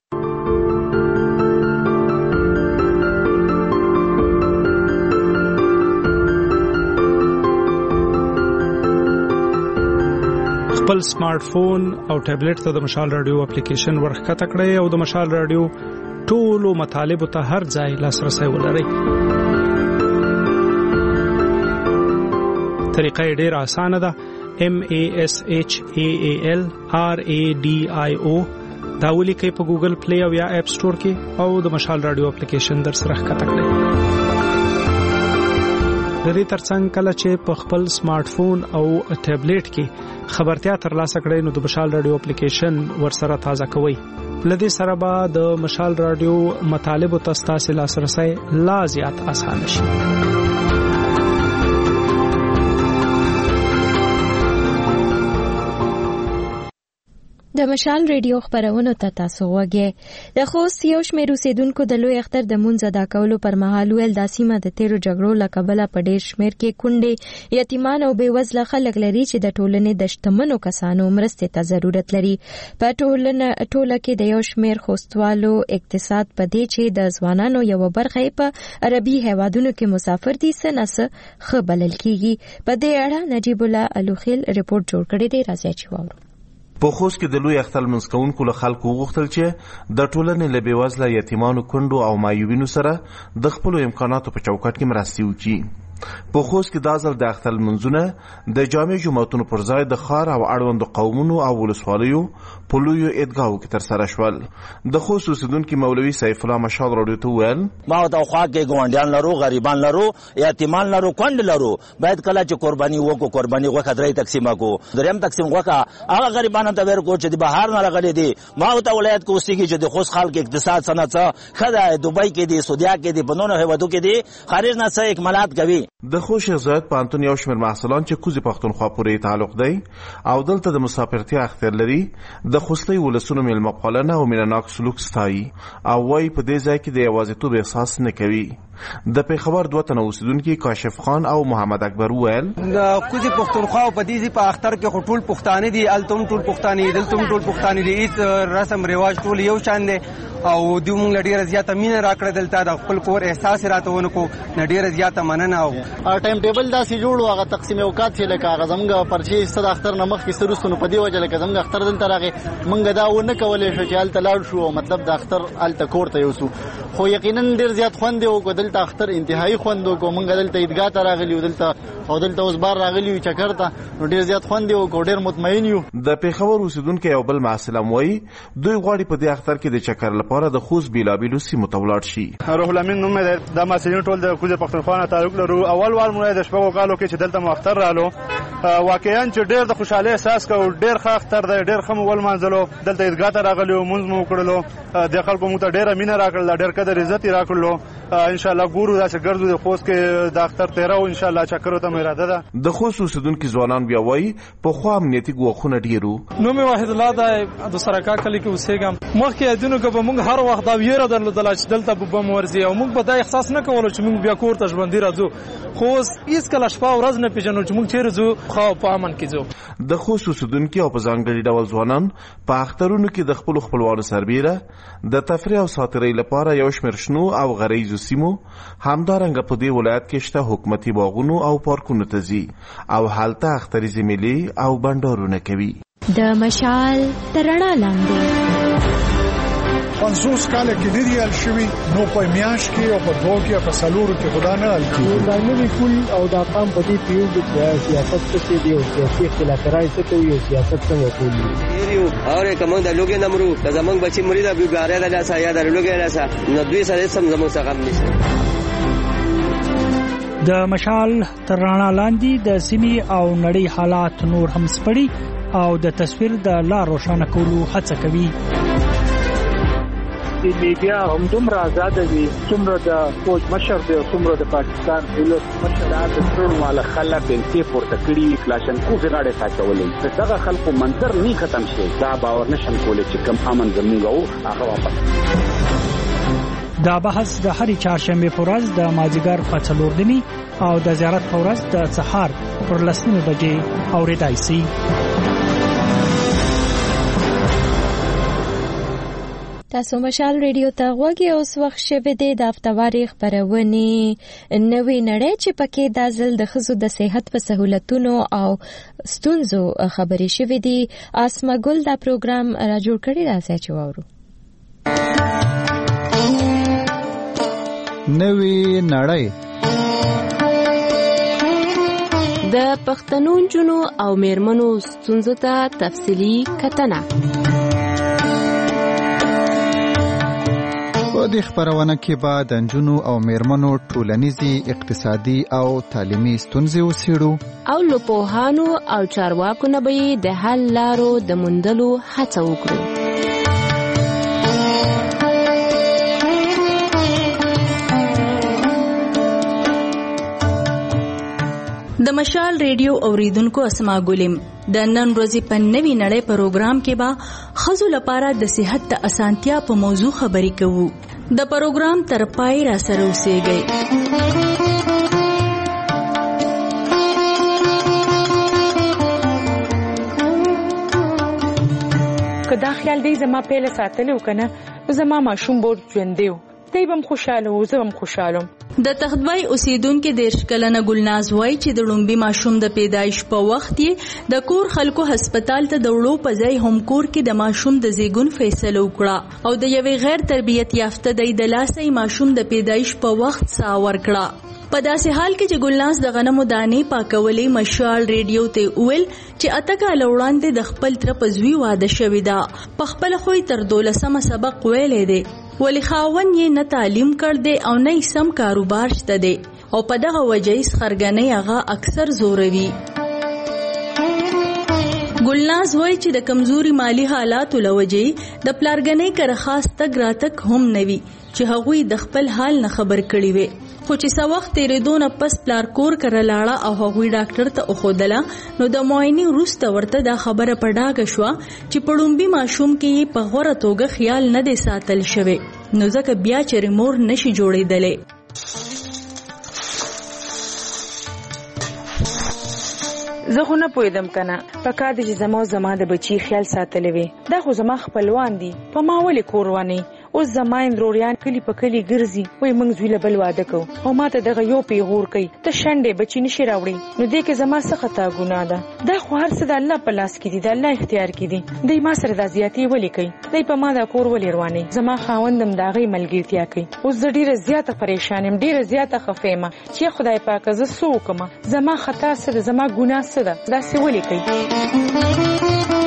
خپل سمارټ فون او ټابلیټ ته د مشال رادیو اپلیکیشن ورښکته کړئ او د مشال رادیو ټولو مطالبو ته هر ځای لاسرسی ولرئ. طریقه یې ډېره اسانه ده. M A S H A A L R A D I O دا ولیکئ په ګوګل پلی او یا اپ سٹور کې او د مشال رادیو اپلیکیشن در سره ښکته کړئ. د دې ترڅنګ کله چې په خپل سمارټ فون او ټابلیټ کې خبرتیا ترلاسه کړئ نو د مشال رادیو اپلیکیشن ورسره تازه کوئ. لدې سره به د مشال رادیو مطالب او تاسو لاسرسي لا زیات آسان شي. د مشال ریډیو خبرونو ته تاسو وګورئ. د خوست یو شمېر اوسیدونکو د لوی اختر د مونځ ادا کولو پر مهال ویل د سیمه د تیرو جګړو له کبله په ډیر شمېر کې کونډې، یتیمان او بېوزله خلک لري چې د ټولنې د شتمنو کسانو مرستې ته ضرورت لري. په ټولنه ټوله کې د یو شمېر خوستوالو اقتصاد په دې چې د ځوانانو یو برخه په عربي هیوادونو کې مسافر دي سنس خ بلل کیږي. په دې اړه نجیب الله الوخیل ریپورت جوړ کړی دی. راځي چې واورو. په خوست کې د لوی اختر لمونځ کوونکو له خلکو وغوښتل چې د ټولنې له بېوزله یتیمانو، کونډو او مایوبینو سره د خپلو امکاناتو په چوکاټ کې مرستې وکړي. په خوست کې دا ځل د اختر لمونځونه د جامع جوماتونو پر ځای د ښار او اړوندو قومونو او ولسوالیو په لویو عیدګاهو کې ترسره شول. د خوست اوسیدونکي مولوي سیف الله مشال راډیو ته وویل: ما ورته خوا کې ګاونډیان لرو، غریبان لرو، یتیمان لرو، کونډ لرو. باید کله چې قرباني وکړو قرباني غوښه درې تقسیمه کو. دریم تقسیم غوښه هغه غریبانو ته ورکو چې د بهر نه راغلي دي. ما ورته ولایت کې اوسېږي چې د خوست خلک اقتصاد صنعت ښه دی، دوبۍ کې دي، سعودیا کې دي، په نورو هېوادو کې دي، خارج نه څه اکمالات کوي. د خوست شیخ پوهنتون یو شمېر محصلان چې کوزي پښتونخوا پورې تعلق دی او دلته د مسافرتیا اختیار لري د خوستي ولسونو میلمه پالنه او مینه‌ناک سلوک ستایي او وايي په دې ځای کې د یوازیتوب احساس نه کوي. د پیښور دوه تنه اوسیدونکي کاشف خان او محمد اکبر وویل: د کوزي پښتونخوا په دې په اختر کې ټول پښتانه دي، التم ټول پښتانه دي، دلته ټول پښتانه دي. هیڅ رسم رواج ټول یو شان دي او دوی مونږ ډیره زیاته مینه راکړه. دلته د خپل کور احساس راته ونکو، ډیره زیاته مننه. او ټایم ټیبل داسې جوړو، هغه تقسیم اوقات چې لکه هغه زموږ پرچې ستد اختر نه مخکې سرستونو په دی وجه لکه زموږ اختر دلته راغی مونږ دا ونه کولې شو چې هلته لاړ شو، مطلب د اختر هلته کور ته یوسو. خو یقینا ډیر زیات خوند دی او دلته اختر انتهایی خوند وکړو. مونږ دلته عیدګاه ته راغلی دلته او دلته اوس بار راغلی یو چکر ته، نو ډیر زیات خوند دی او ډیر مطمئن یو. د پیښور اوسیدونکو یو بل معلم وایي دوی غواړي په دې اختر کې د چکر لپاره د خوست بیلابیلو سیمو ته ولاړ شي. روح الامین نوم دی. د مسلین ټول د کوزي پښتونخوا نه تعلق لرو. اول وار مونږ د شپږو کالو کې چې دلته مو اختر رالو، واقعا چې ډیر د خوشاله احساس کو، ډیر ښه اختر دی، ډیر ښه مول منځلو. دلته عیدګاه ته راغلیو، مونږ مو وکړلو، د خلکو مو ته ډیره مینه راکړل، ډیر قدر عزت یې راکړلو. ان شاء الله ګورو دا چې ګرځو د خوست کې د اختر تیرو ان شاء الله چکرو ته اراده ده. د خوست اوسیدونکو ځوانان بیا وایي په خو امنیتي ګواښونه ډیرو. نو مې واحد الله د د سرکا کلی کې اوسېږم. مخکې دونو کې به موږ هر وخت دا ویره درلودل چې دلته به بم ورځي او موږ به دا احساس نه کولو چې موږ بیا کور ته ژوندي راځو. خو هیڅ کله شپه ورځ نه پیژنو چې موږ چیرې ځو، خو په امن کې ځو. د خوست اوسیدونکو او په ځانګړي ډول ځوانان په اخترونو کې د خپل خپلوانو سربېره د تفریح او ساتیرۍ لپاره یو شمېر شنو او غریزو سیمو همدارنګه په دې ولایت کې شته حکومتي باغونو او پارکونو ته ځي او هلته اختریزي میلې او بنډارونه کوي. د مشال ترڼا لاندې پنځوس کاله کې لري الشوي نو په میاش کې او په دوه کې په سالورو کې خدا نه الکی دا نوې کول او دا قام په دې پیو د سیاست څخه دی او سیاسي اختلاف راځي ته یو سیاست څنګه کولی یو اوره کوم د لوګي نمرو د زمنګ بچي مرید ابو ګاره د لاسه یا د لوګي لاسه نو دوی سره سم زموږ څخه نشي. د مشال ترڼا لاندې د سیمې او نړۍ حالات نور هم سپړي او د تصویر د لار روښانه کولو هڅه کوي. میډیا هم دومره آزاد دي، څومره د فوج مشر دی او څومره د پاکستان ولس مشر د ټول مال خلک بنتي پورته کړي، کلاشنکو غاړه ساتولې. دغه خلکو منظر نه ختم شي، دا باور نشم کولای چې کم امن زموږ او هغه واپس. دا بحث د هرې چهارشنبه په ورځ د مازیګر په څلور نیمې او د زیارت په ورځ د سهار پر لس نیمې بجې اورېدای شي. تاسو مشال ریډیو ته غوږی اوس وخت شوه دی د هفتواري خبرونه نوې نړۍ چې پکې د ځل د خزو د صحت په سہولتونو او ستونزو خبرې شوې دي. اسما ګل دا پروګرام را جوړ کړی راځي چې وورو. نوې نړۍ د پښتنو جنو او میرمنو ستونزو ته تفصیلی کتنه. په دې خبرونه کې به د نجونو او میرمنو ټولنیزي اقتصادي او تعلیمي ستونزې وڅېړو او له پوهانو او چارواکو نه به د حل لارو د موندلو هڅه وکړو. د مشال ریډیو اوریدونکو اسما ګلیم د نن ورځې په نوي نړۍ پروګرام کې به ښځو لپاره د صحت د اسانتیا په موضوع خبرې کوو. د پروګرام تر پای را سره اوسئ. که دا خیال دی زما پیله ساتلو کنه زما ماشوم بور ژوندیو دی بم خوشاله و زه بم خوشاله. د تختوی اوسیدونکو د شکلنه ګلناز وای چې د لومبي ماشوم د پیدایش په وخت یې د کور خلکو هسپتال ته د وړو په ځای هم کور کې د ماشوم د زیګون فیصله وکړه او د یوې غیر تربیت یافته د لاسې ماشوم د پیدایش په وخت سا ورکړه. په داسې حال کې چې ګلناز د غنمو دانې پاکولې مشال ریډیو ته ویل چې اته کاله وړاندې د خپل تر په زوی واده شوی دا په خپل خوې تر دولسمه سبق ویلې دی ولی خاون یې نه تعلیم کړ دی او نه سم کاروبار شته دی او په دغه وجه یې خرګنۍ هغه اکثر زوروي. ګلناز وای چې د کمزوري مالی حالاتو لوجې د پلارګنۍ کر خاص تګ راتک هم نوي چې هغوی د خپل حال نه خبر کړي وي خو چې څو وخت تیریدونه پس پلار کور کړه لاړه او هغوی ډاکټر ته وخودله نو د معاینې وروسته ورته دا خبره په ډاګه شوه چې په لومبي ماشوم کې په غوره توګه خیال نه دی ساتل شوی نو ځکه بیا چېرې مور نشي جوړېدلی. زه خو نه پوهېدم کنه په کار دی چې زما زما د بچي خیال ساتلی وي دا خو زما خپلوان دي په ما ولې کور وانې اوس زما اندروریان کلی په کلی ګرځي وای موږ زوی له بل واده کوو او ما ته دغه یو پیغور کوي ته شنډې بچي نشي راوړي نو دې کې زما څه خطا ګناه ده دا خو هر څه د الله په لاس کې دي د الله اختیار کې دي دی ما سره دا زیاتې ولې کوي دی په ما دا کور ولې روانې زما خاوندم د هغې ملګرتیا کوي اوس زه ډېره زیاته پریشان یم ډېره زیاته خفه یم چې خدای پاکه زه څه وکړمه زما خطا څه ده زما ګناه څه ده داسې ولې کوي.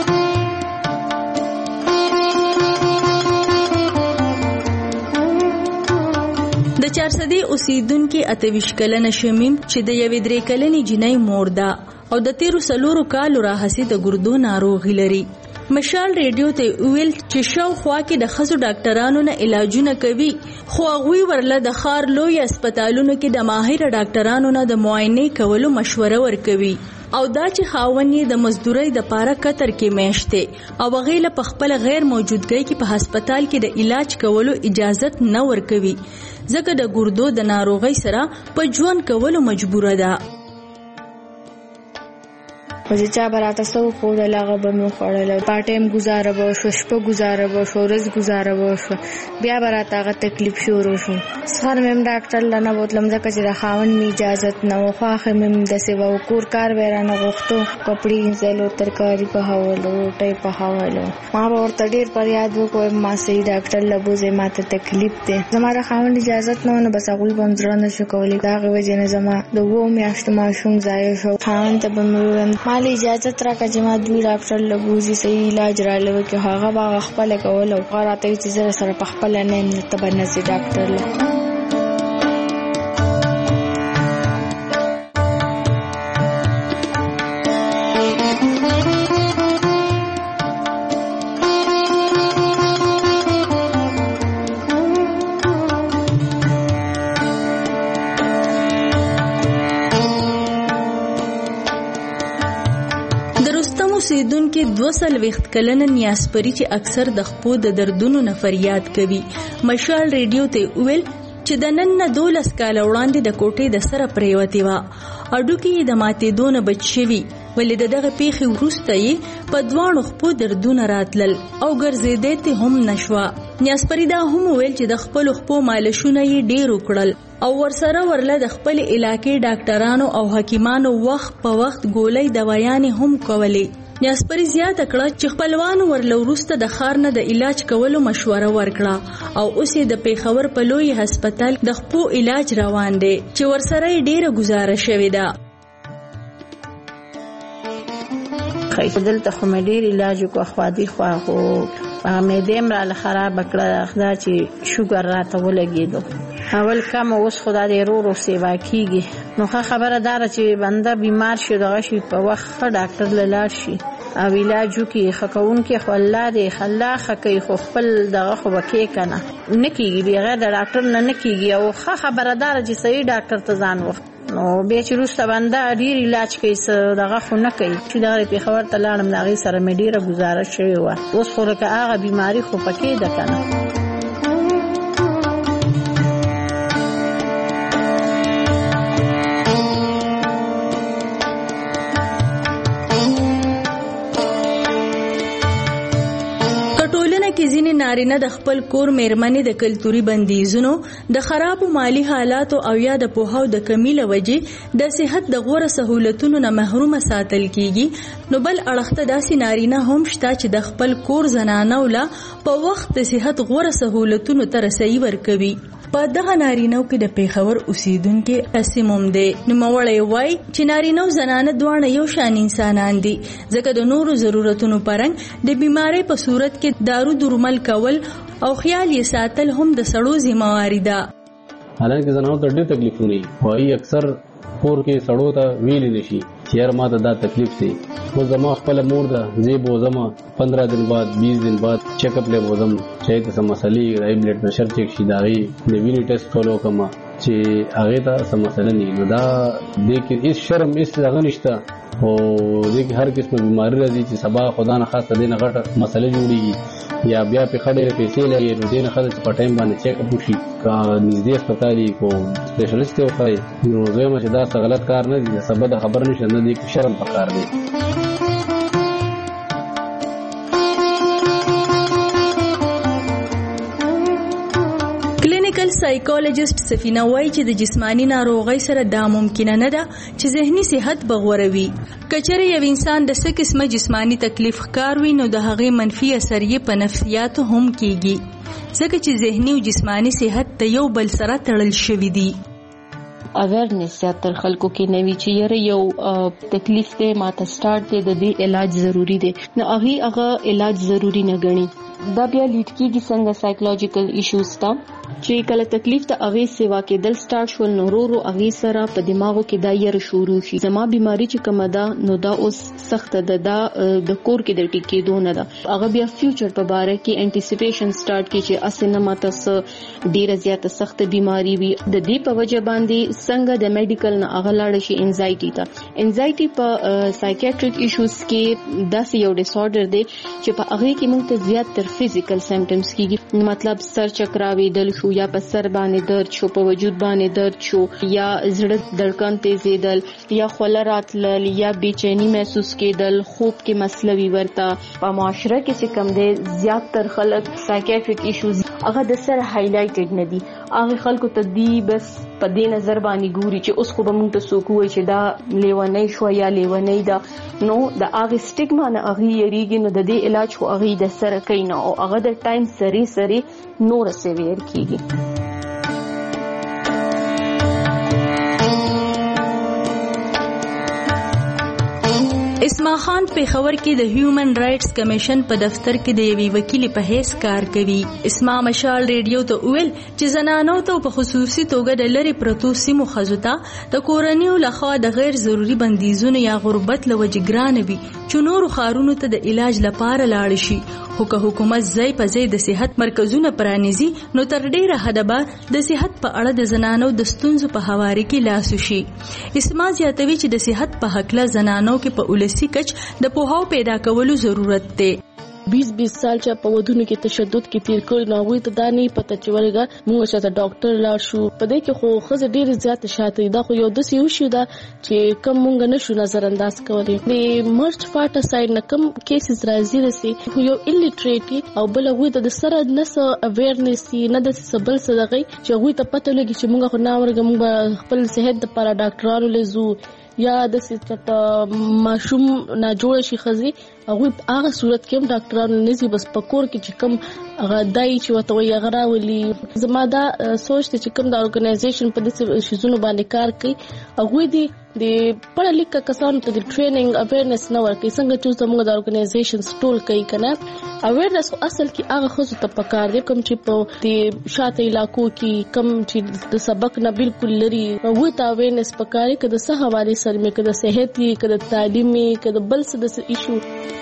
د چارسدي اوسیدونکو اتویش کلنه شمیم چې د یوې درې کلنې جنۍ مور ده او د تیرو سلورو کالو راهسي د ګردو ناروغي لري. مشال ریډیو ته ویل چې شاوخوا کې د ښځو ډاکټرانو نه علاجونه کوي خو هغوی ورله د ښار لوی هسپتالونو کې د ماهر ډاکټرانو نه د معاینې کولو مشوره ورکوي او دا چې خاون یې د مزدورۍ د پاره قطر کې میشته او هغې له په خپل غیر موجودګۍ کې په هسپتال کې د علاج کولو اجازت نه ورکوي ځکه د ګردو د ناروغۍ سره په ژوند کولو مجبوره ده. وزه چا براته سو خوړل هغه به مې خوړل پا ټایم ګزاره به شو شپه ګزاره به شو ورځ غزاره به شو بیا براته هغه تکلیف شروع شو سر مم ډاکټر لنه بوتلم ځکه چې د خاون می اجازت نه و خو اخر مم د سیوا کور کار ورانه غوښتو کپړې زلو ترکاری په حوالو ټای په حوالو ما ورته ډیر پر یاد وکړ ما سي ډاکټر لبوزه ماته تکلیف ده زماره خاون اجازت نه نو بس هغه بم ځړ نه شو کولای دا غوې جن زما د وو میاشت ماشوم ځای شو خاون ته بم مالی اجازت را که جما دوی ډاکټر لګوزي صحیح علاج را لوي که هغه باغ خپل کول او غراته چې زره سره په خپل نه نه تبنسي ډاکټر له اوسیدونکو دوه سلويخت کلن نیاسپری چې اکثر د خپو د دردونو نه فریاد کوي مشال ریډیو ته ویل چې د نن نه دولس کال وړاندې د کوټې د سره پریوتی و اډو کې د ماتې دون بچوي ولې دغه پیخي ورسته یې په دوانو خپو دردونه راتلل او ګرځېدې ته هم نشوا نیاسپری دا هم ویل چې د خپل خپو مالشونه یې ډیر وکړل او ورسره ورله د خپل علاقې ډاکټرانو او حکیمانو وخت په وخت ګولۍ دوايانې هم کولې نیاسپری زیاته کړه چې خپلوانو ورله وروسته د ښار نه د علاج کولو مشوره ورکړه او اوس د پیښور په لوی هسپتال د خپو علاج روان دی چې ورسره ډیره گزاره شوې ده. خیدل ته خو مې ډیر علاج کو خو دي خو معدې را خراب کړه خدا چې شوګر راته ولګېدو اول کم اوس خدا دې رو رو سیوا کیږي نو خبره دار چې بنده بیمار شي دغه شي په وخت ډاکټر لاله شي او علاج وکي خکون کې خو الله دې خلاخ کوي خو خپل دغه خو وکي کنه نکیږي بغیر د ډاکټر نه نکیږي او خبره دار چې صحیح ډاکټر ته ځان وخت نو به چې روسته بنده ډیر علاج کوي دغه خو نه کوي چې دغه په خبر ته لاړم دغه سره مې ډیره گزارش شوی و اوس خو لکه هغه بیماری خو پکې ده کنه کې ځینې نارینه د خپل کور میرمنې د کلتوري بندیزونو د خراب مالی حالاتو او یا د پوهاو د کمی له وجې د صحت د غوړه سہولتونو نه محروم ساتل کیږي نو بل اړخته داسې نارینه هم شته چې د خپل کور زنانو لا په وخت د صحت غوړه سہولتونو ته رسیدي ورکوي په دغه نارینو کې د پیښور اوسیدونکو اسموم دی نو مولای وای چې نارینو زنانه دوه یو شان انسانان دي ځکه د نورو ضرورتونو پرنګ د بیماری په صورت کې دارو درمل کول او خیال یې ساتل هم د سړو ذمہواری ده حالانکه زنانو ته ډېر تکلیفونه وي اکثر کور کې سړو ته ویل نشي چې هر ماته دا تکلیف دی خو زما خپل مور ده زی بوزما پندرہ دن بعد بیس دن بعد چیک اپ له بوزم چې ته سم مسلې راي بلډ پريشر چیک شي داغي د ویني ټیسټ کولو کما چې هغه ته سم مسلې نه نو دا د کې هیڅ شرم هیڅ ځای نشته او د هر قسم بیماری راځي چې سبا خدا نه خاصه دینه غټه مسله جوړیږي یا بیا په خړې پیسې لګي نو دینه خاصه په ټایم باندې چیک اپ وشي کا نږدې هسپتالي کو سپیشلیست وخی نو زما چې دا غلط کار نه دي سبا د خبر نشه نه دي شرم پکار دی کلینیکل سایکولوژیست سفینه وای چې د جسمانی ناروغۍ سره دا ممکنه نه ده چې ذهني صحت بغوروي کچره یو انسان د څه قسمه جسمانی تکلیف ښکار وي نو د هغې منفي اثر یې په نفسیاتو هم کیږي ځکه چې ذهني او جسمانی صحت ته یو بل سره تړل شوي دي اویرنس یا تر خلکو کې نوی چې یره یو تکلیف ته ماته سٹارټ ته د دې علاج ضروری دی نو هغه هغه علاج ضروری نه غني دا بیا لیډ کیږي څنګه سایکولوژیکل ایشوز تا چې کله تکلیف ته هغه سیوا کې دل سٹارټ شول نو ورو ورو هغه سره په دماغو کې دا ير شروع شي زما بیماری چې کومه ده نو دا اوس سخت ده دا د کور کې د ټیکې دونه ده هغه بیا فیوچر په باره کې انټیسیپیشن سٹارټ کی چې اسنه ماته س ډیره زیاته سخت بیماری وي د دې په وجه باندې څنګه د میډیکل نه هغه لاړ شي انزایټي ته انزایټي په سایکیاټریک ایشوز کې داسې یو ډیس آرډر دی چې په هغه کې موږ ته زیات تر فزیکل سمپټمز کیږي مطلب سر چکراوي دل شو یا په سر باندې درد شو په وجود باندې درد شو یا زړه دړکن تیزیدل یا خولرات لل یا بیچینی محسوس کېدل خوب کې مسلوي ورته په معاشره کې چې کم دي زیات تر خلک سایکیاټریک ایشوز هغه د سر هایلایټډ نه دي هغه خلکو ته دی بس په دې نظر باندې ګوري چې اوس خو به موږ ته څوک وایي چې دا لیونی شو یا لیونی ده نو د هغه سټیګما نه هغه یریږي نو د دې علاج خو هغه د سره کوي نه او هغه د ټایم سری سری نور سیویر کیږي اسما خان په خبر کې د هیومن رائټس کمیشن په دفتر کې د یوې وکیل په حیث کار کوي اسما مشال ریډیو ته ویل چې زنانو ته په خصوصي توګه د لری پروتو سیمو خزوتا د کورنیو لخوا د غیر ضروری بندیزونو یا غربت لوجې ګران وي چې نور خارونو ته د علاج لپاره لاړ شي خو که حکومت ځای په ځای د صحت مرکزونه پرانیزي نو تر ډیره حده به د صحت په اړه د زنانو د ستونزو په حواله کې لاس وشي اسما زیاتوي چې د صحت په حق له زنانو کې په ولسی کچ د پوهاو پیدا کولو ضرورت دی بیس بیس سال چې په ودونو کې تشدد کې تیر کړ نو وي ته دا نه پته چې ورګه موږ چې ډاکټر لا شو په دې کې خو خزه ډیر زیات شاته دا خو یو د سیو شو دا چې کم مونږ نشو نظر انداز کولای د مرچ فاټا ساید نه کم کیسز راځي رسي خو یو الیټریټي او بل وي د سره نس اویرنس نه د سبل صدقې چې وي ته پته لګي چې مونږ خو نه ورګه مونږ خپل صحت لپاره ډاکټرانو لزو یا د سټه ماشوم نه جوړ شي خزي هغه هغه صورت کې هم ډاکټرانو نزي بس پکور کې چې کوم هغه دای چې وته وي هغه راولي زما دا سوچ ته چې کوم د اورګنایزیشن په دې شیزونو باندې کار کوي هغه دي د پړه لیکه کسانو ته د ټریننګ اویرنس نه ورکړي څنګه چې زموږ د اورګنایزیشنز ټول کوي کنه اویرنس اصل کې هغه خو ته پکار دی کوم چې په د شاته علاقو کې کم چې د سبق نه بالکل لري وو ته اویرنس پکاري کده صح حواله سره مې کده صحت یې کده تعلیمي کده بل څه د ایشو.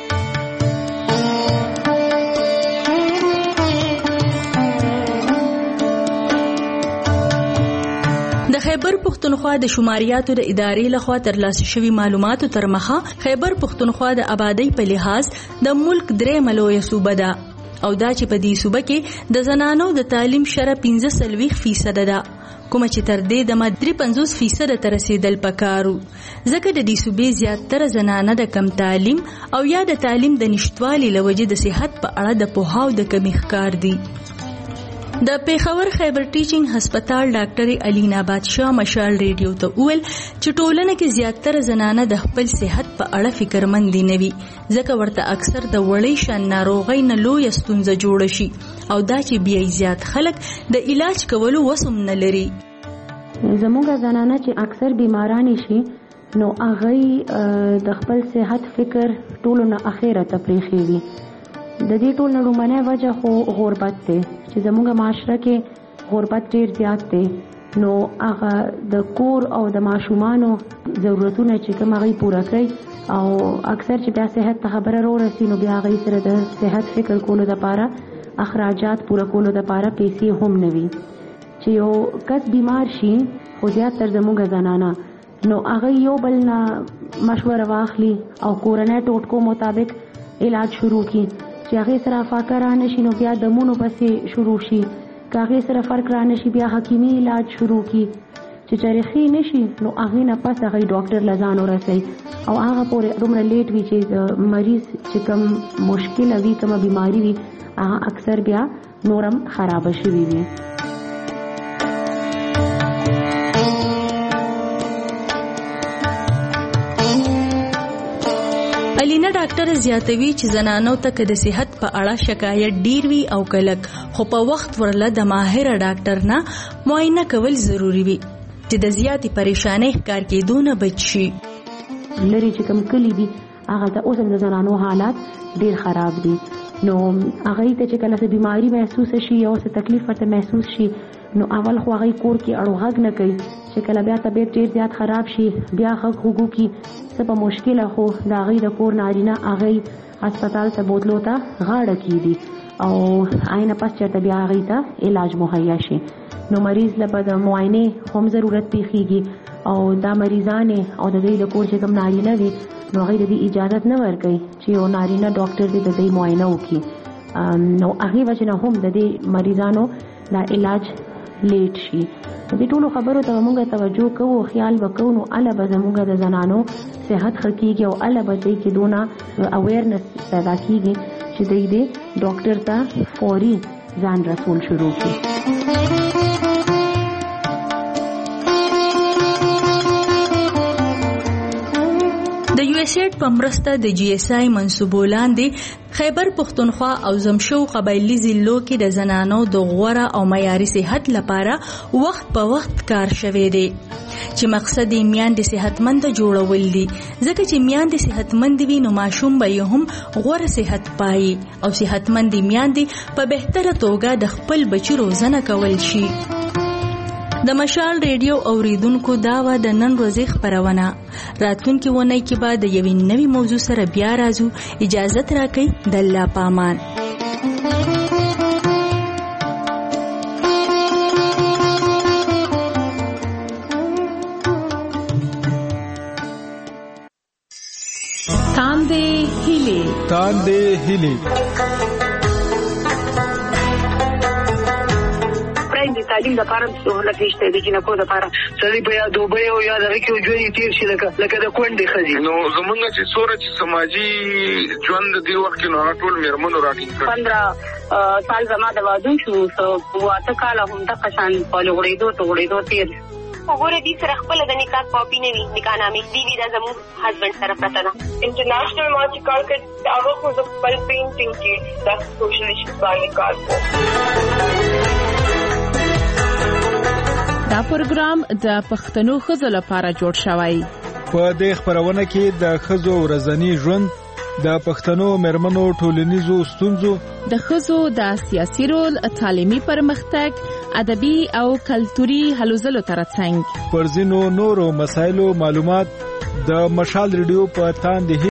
د خیبر پښتونخوا د شماریاتو د ادارې لخوا ترلاسه شوی معلوماتو تر مخه خیبر پښتونخوا د آبادی په لحاظ د ملک درې ملوي صوبه ده او دا چې په دې صوبه کې د زنانو د تعلیم شره پنځه سلويخ فیصد ده کوم چې تر دې د مدري پنځوس فیصد ته رسیدل پکارو ځکه د دې صوبې زیاتره زنانه د کم تعلیم او یا د تعلیم د نشټوالي لوجې د صحت په اړه د پوهاو د کمی ښکار دي. د پیښور خیبر ټیچینګ هسپتال ډاکټر الینا بادشاہ مشال ریډیو ته وویل چې ټولنه کې زیاتره زنانه د خپل صحت په اړه فکرمند نه وي ځکه ورته اکثر د وړې شان ناروغۍ نه لوی ستونزه جوړ شي او دا چې بیا زیات خلک د علاج کولو وسم نه لري. زموږ زنانه چې اکثر بیمارانی شي نو هغه د خپل صحت فکر ټولو نه اخیره ته پریخي د دې ټول نه لومړنۍ وجه خو غربت دی چې زموږ معاشره کې غربت ډیر زیات دی نو هغه د کور او د ماشومانو ضرورتونه چې کوم هغه پوره کوي او اکثر چې بیا صحت ته خبره رو رسي نو بیا هغه سره د صحت فکر کولو لپاره اخراجات پوره کولو لپاره پیسې هم نه وي چې یو کس بیمار شي خو زیات تر زموږ زنانه نو هغه یو بل نه مشوره واخلي او کورنۍ ټوټکو مطابق علاج شروع کی چې هغه سره فاقه را نشي نو بیا دمونو پسې شروع شي که هغه سره فرق را نشي بیا حکیمي علاج شروع کی چې چرخي نشي نو هغه نه پس هغه ډاکټر لزان ورسي او هغه پورې دومره لیټ وی چې مریض چې کوم مشکل وي کوم بیماری وي هغه اکثر بیا نورم خراب شي وي. الینا ډاکټر زیاتوي چې زنانو ته د صحت په اړه شکایت ډیر وي او کلک خو په وخت ورله د ماهر ډاکټر نه معاینه کول ضروری وي چې د زیاتې پریشانۍ ښکار کېدو نه بچ شي. لري چې کوم کلی دي هغه د اوسم د زنانو حالات ډیر خراب دي نو هغه ته چې کله څه بیماری محسوس شي یا څه تکلیف ورته محسوس شي نو اول خو هغه کور کې اړو غږ نه کوي چې کله بیا طبیعت ډیر زیات خراب شي بیا غږ وګو کی څه په مشکله خو دا غي د کور نارینه هغه هسپتال ته بوتلو ته غاړه کیدي او عینه پس چرته بیا هغه ته علاج مهیا شي نو مریض لپاره د معاینه هم ضرورت پیږي او دا مریضانه او د دې د کور چې کوم نارینه وي نو هغه د اجازه نه ورکوي چې یو نارینه ډاکټر دې د دې معاینه وکړي نو هغه وجنه هم د دې مریضانو دا علاج لیټ شي. دې ټولو خبرو ته موږ توجه کوو خیال وکړو نو اله به زموږ د زنانو صحت حقيقي او اله به دې کې دونه اویرنس پیدا کیږي چې دې دې ډاکټر ته فوري ځان رسول شروع کړي. د یو ایس ایډ په مرسته د جی ایس آی منصوبو لاندې خیبر پښتونخوا او زمشو قبایلی ضلعو کې د زنانو د غوړه او معیاري صحت لپاره وخت په وخت کار شوی دی چې مقصد یې میاندې صحتمند جوړول دي ځکه چې میاندې صحتمند وي نو ماشوم به هم غوړه صحت پایي او صحتمند میاندې په بهتره توګه د خپل بچو روزنه کول شي. د مشال ریډیو اوریدونکو دا و د نن ورځې خبرونه راتلونکي ونې کې بعد د یوې نوې موضوع سره بیا راځو. اجازه راکړئ د الله پامان. تاندې هیلې تاندې هیلې تعلیم د پاره سہولت نشته د جنکو د پاره سړي په یاد وبې او یاد راکې او ژوند تیر شي لکه لکه د کونډې خزي نو زمونږ چې سوره چې سماجی ژوند دی وخت کې نو ټول میرمنو راټینګ پندرہ سال زما د وادو شو واته کال هم د قشان په لوړېدو ته وړېدو تیر وګوره دې سره خپل د نکاح کاپی نه وي نکاح نامې دی وی دا زمو هسبند سره پته ده انټرنیشنل ما چې کار کړ هغه خو د خپل پینټینګ کې د سوشل ایشوز باندې کار کوي. دا پروګرام د پښتنو ښځو لپاره جوړ شوی په دې خبرونه کې د ښځو ورځنی ژوند، د پښتنو مېرمنو ټولنیزو ستونزو، د ښځو د سیاسي رول، تعلیمي پرمختګ، ادبي او کلتوري هلو ځلو ترڅنګ پر ځینو نورو مسایلو معلومات د مشال ریډیو په تاندې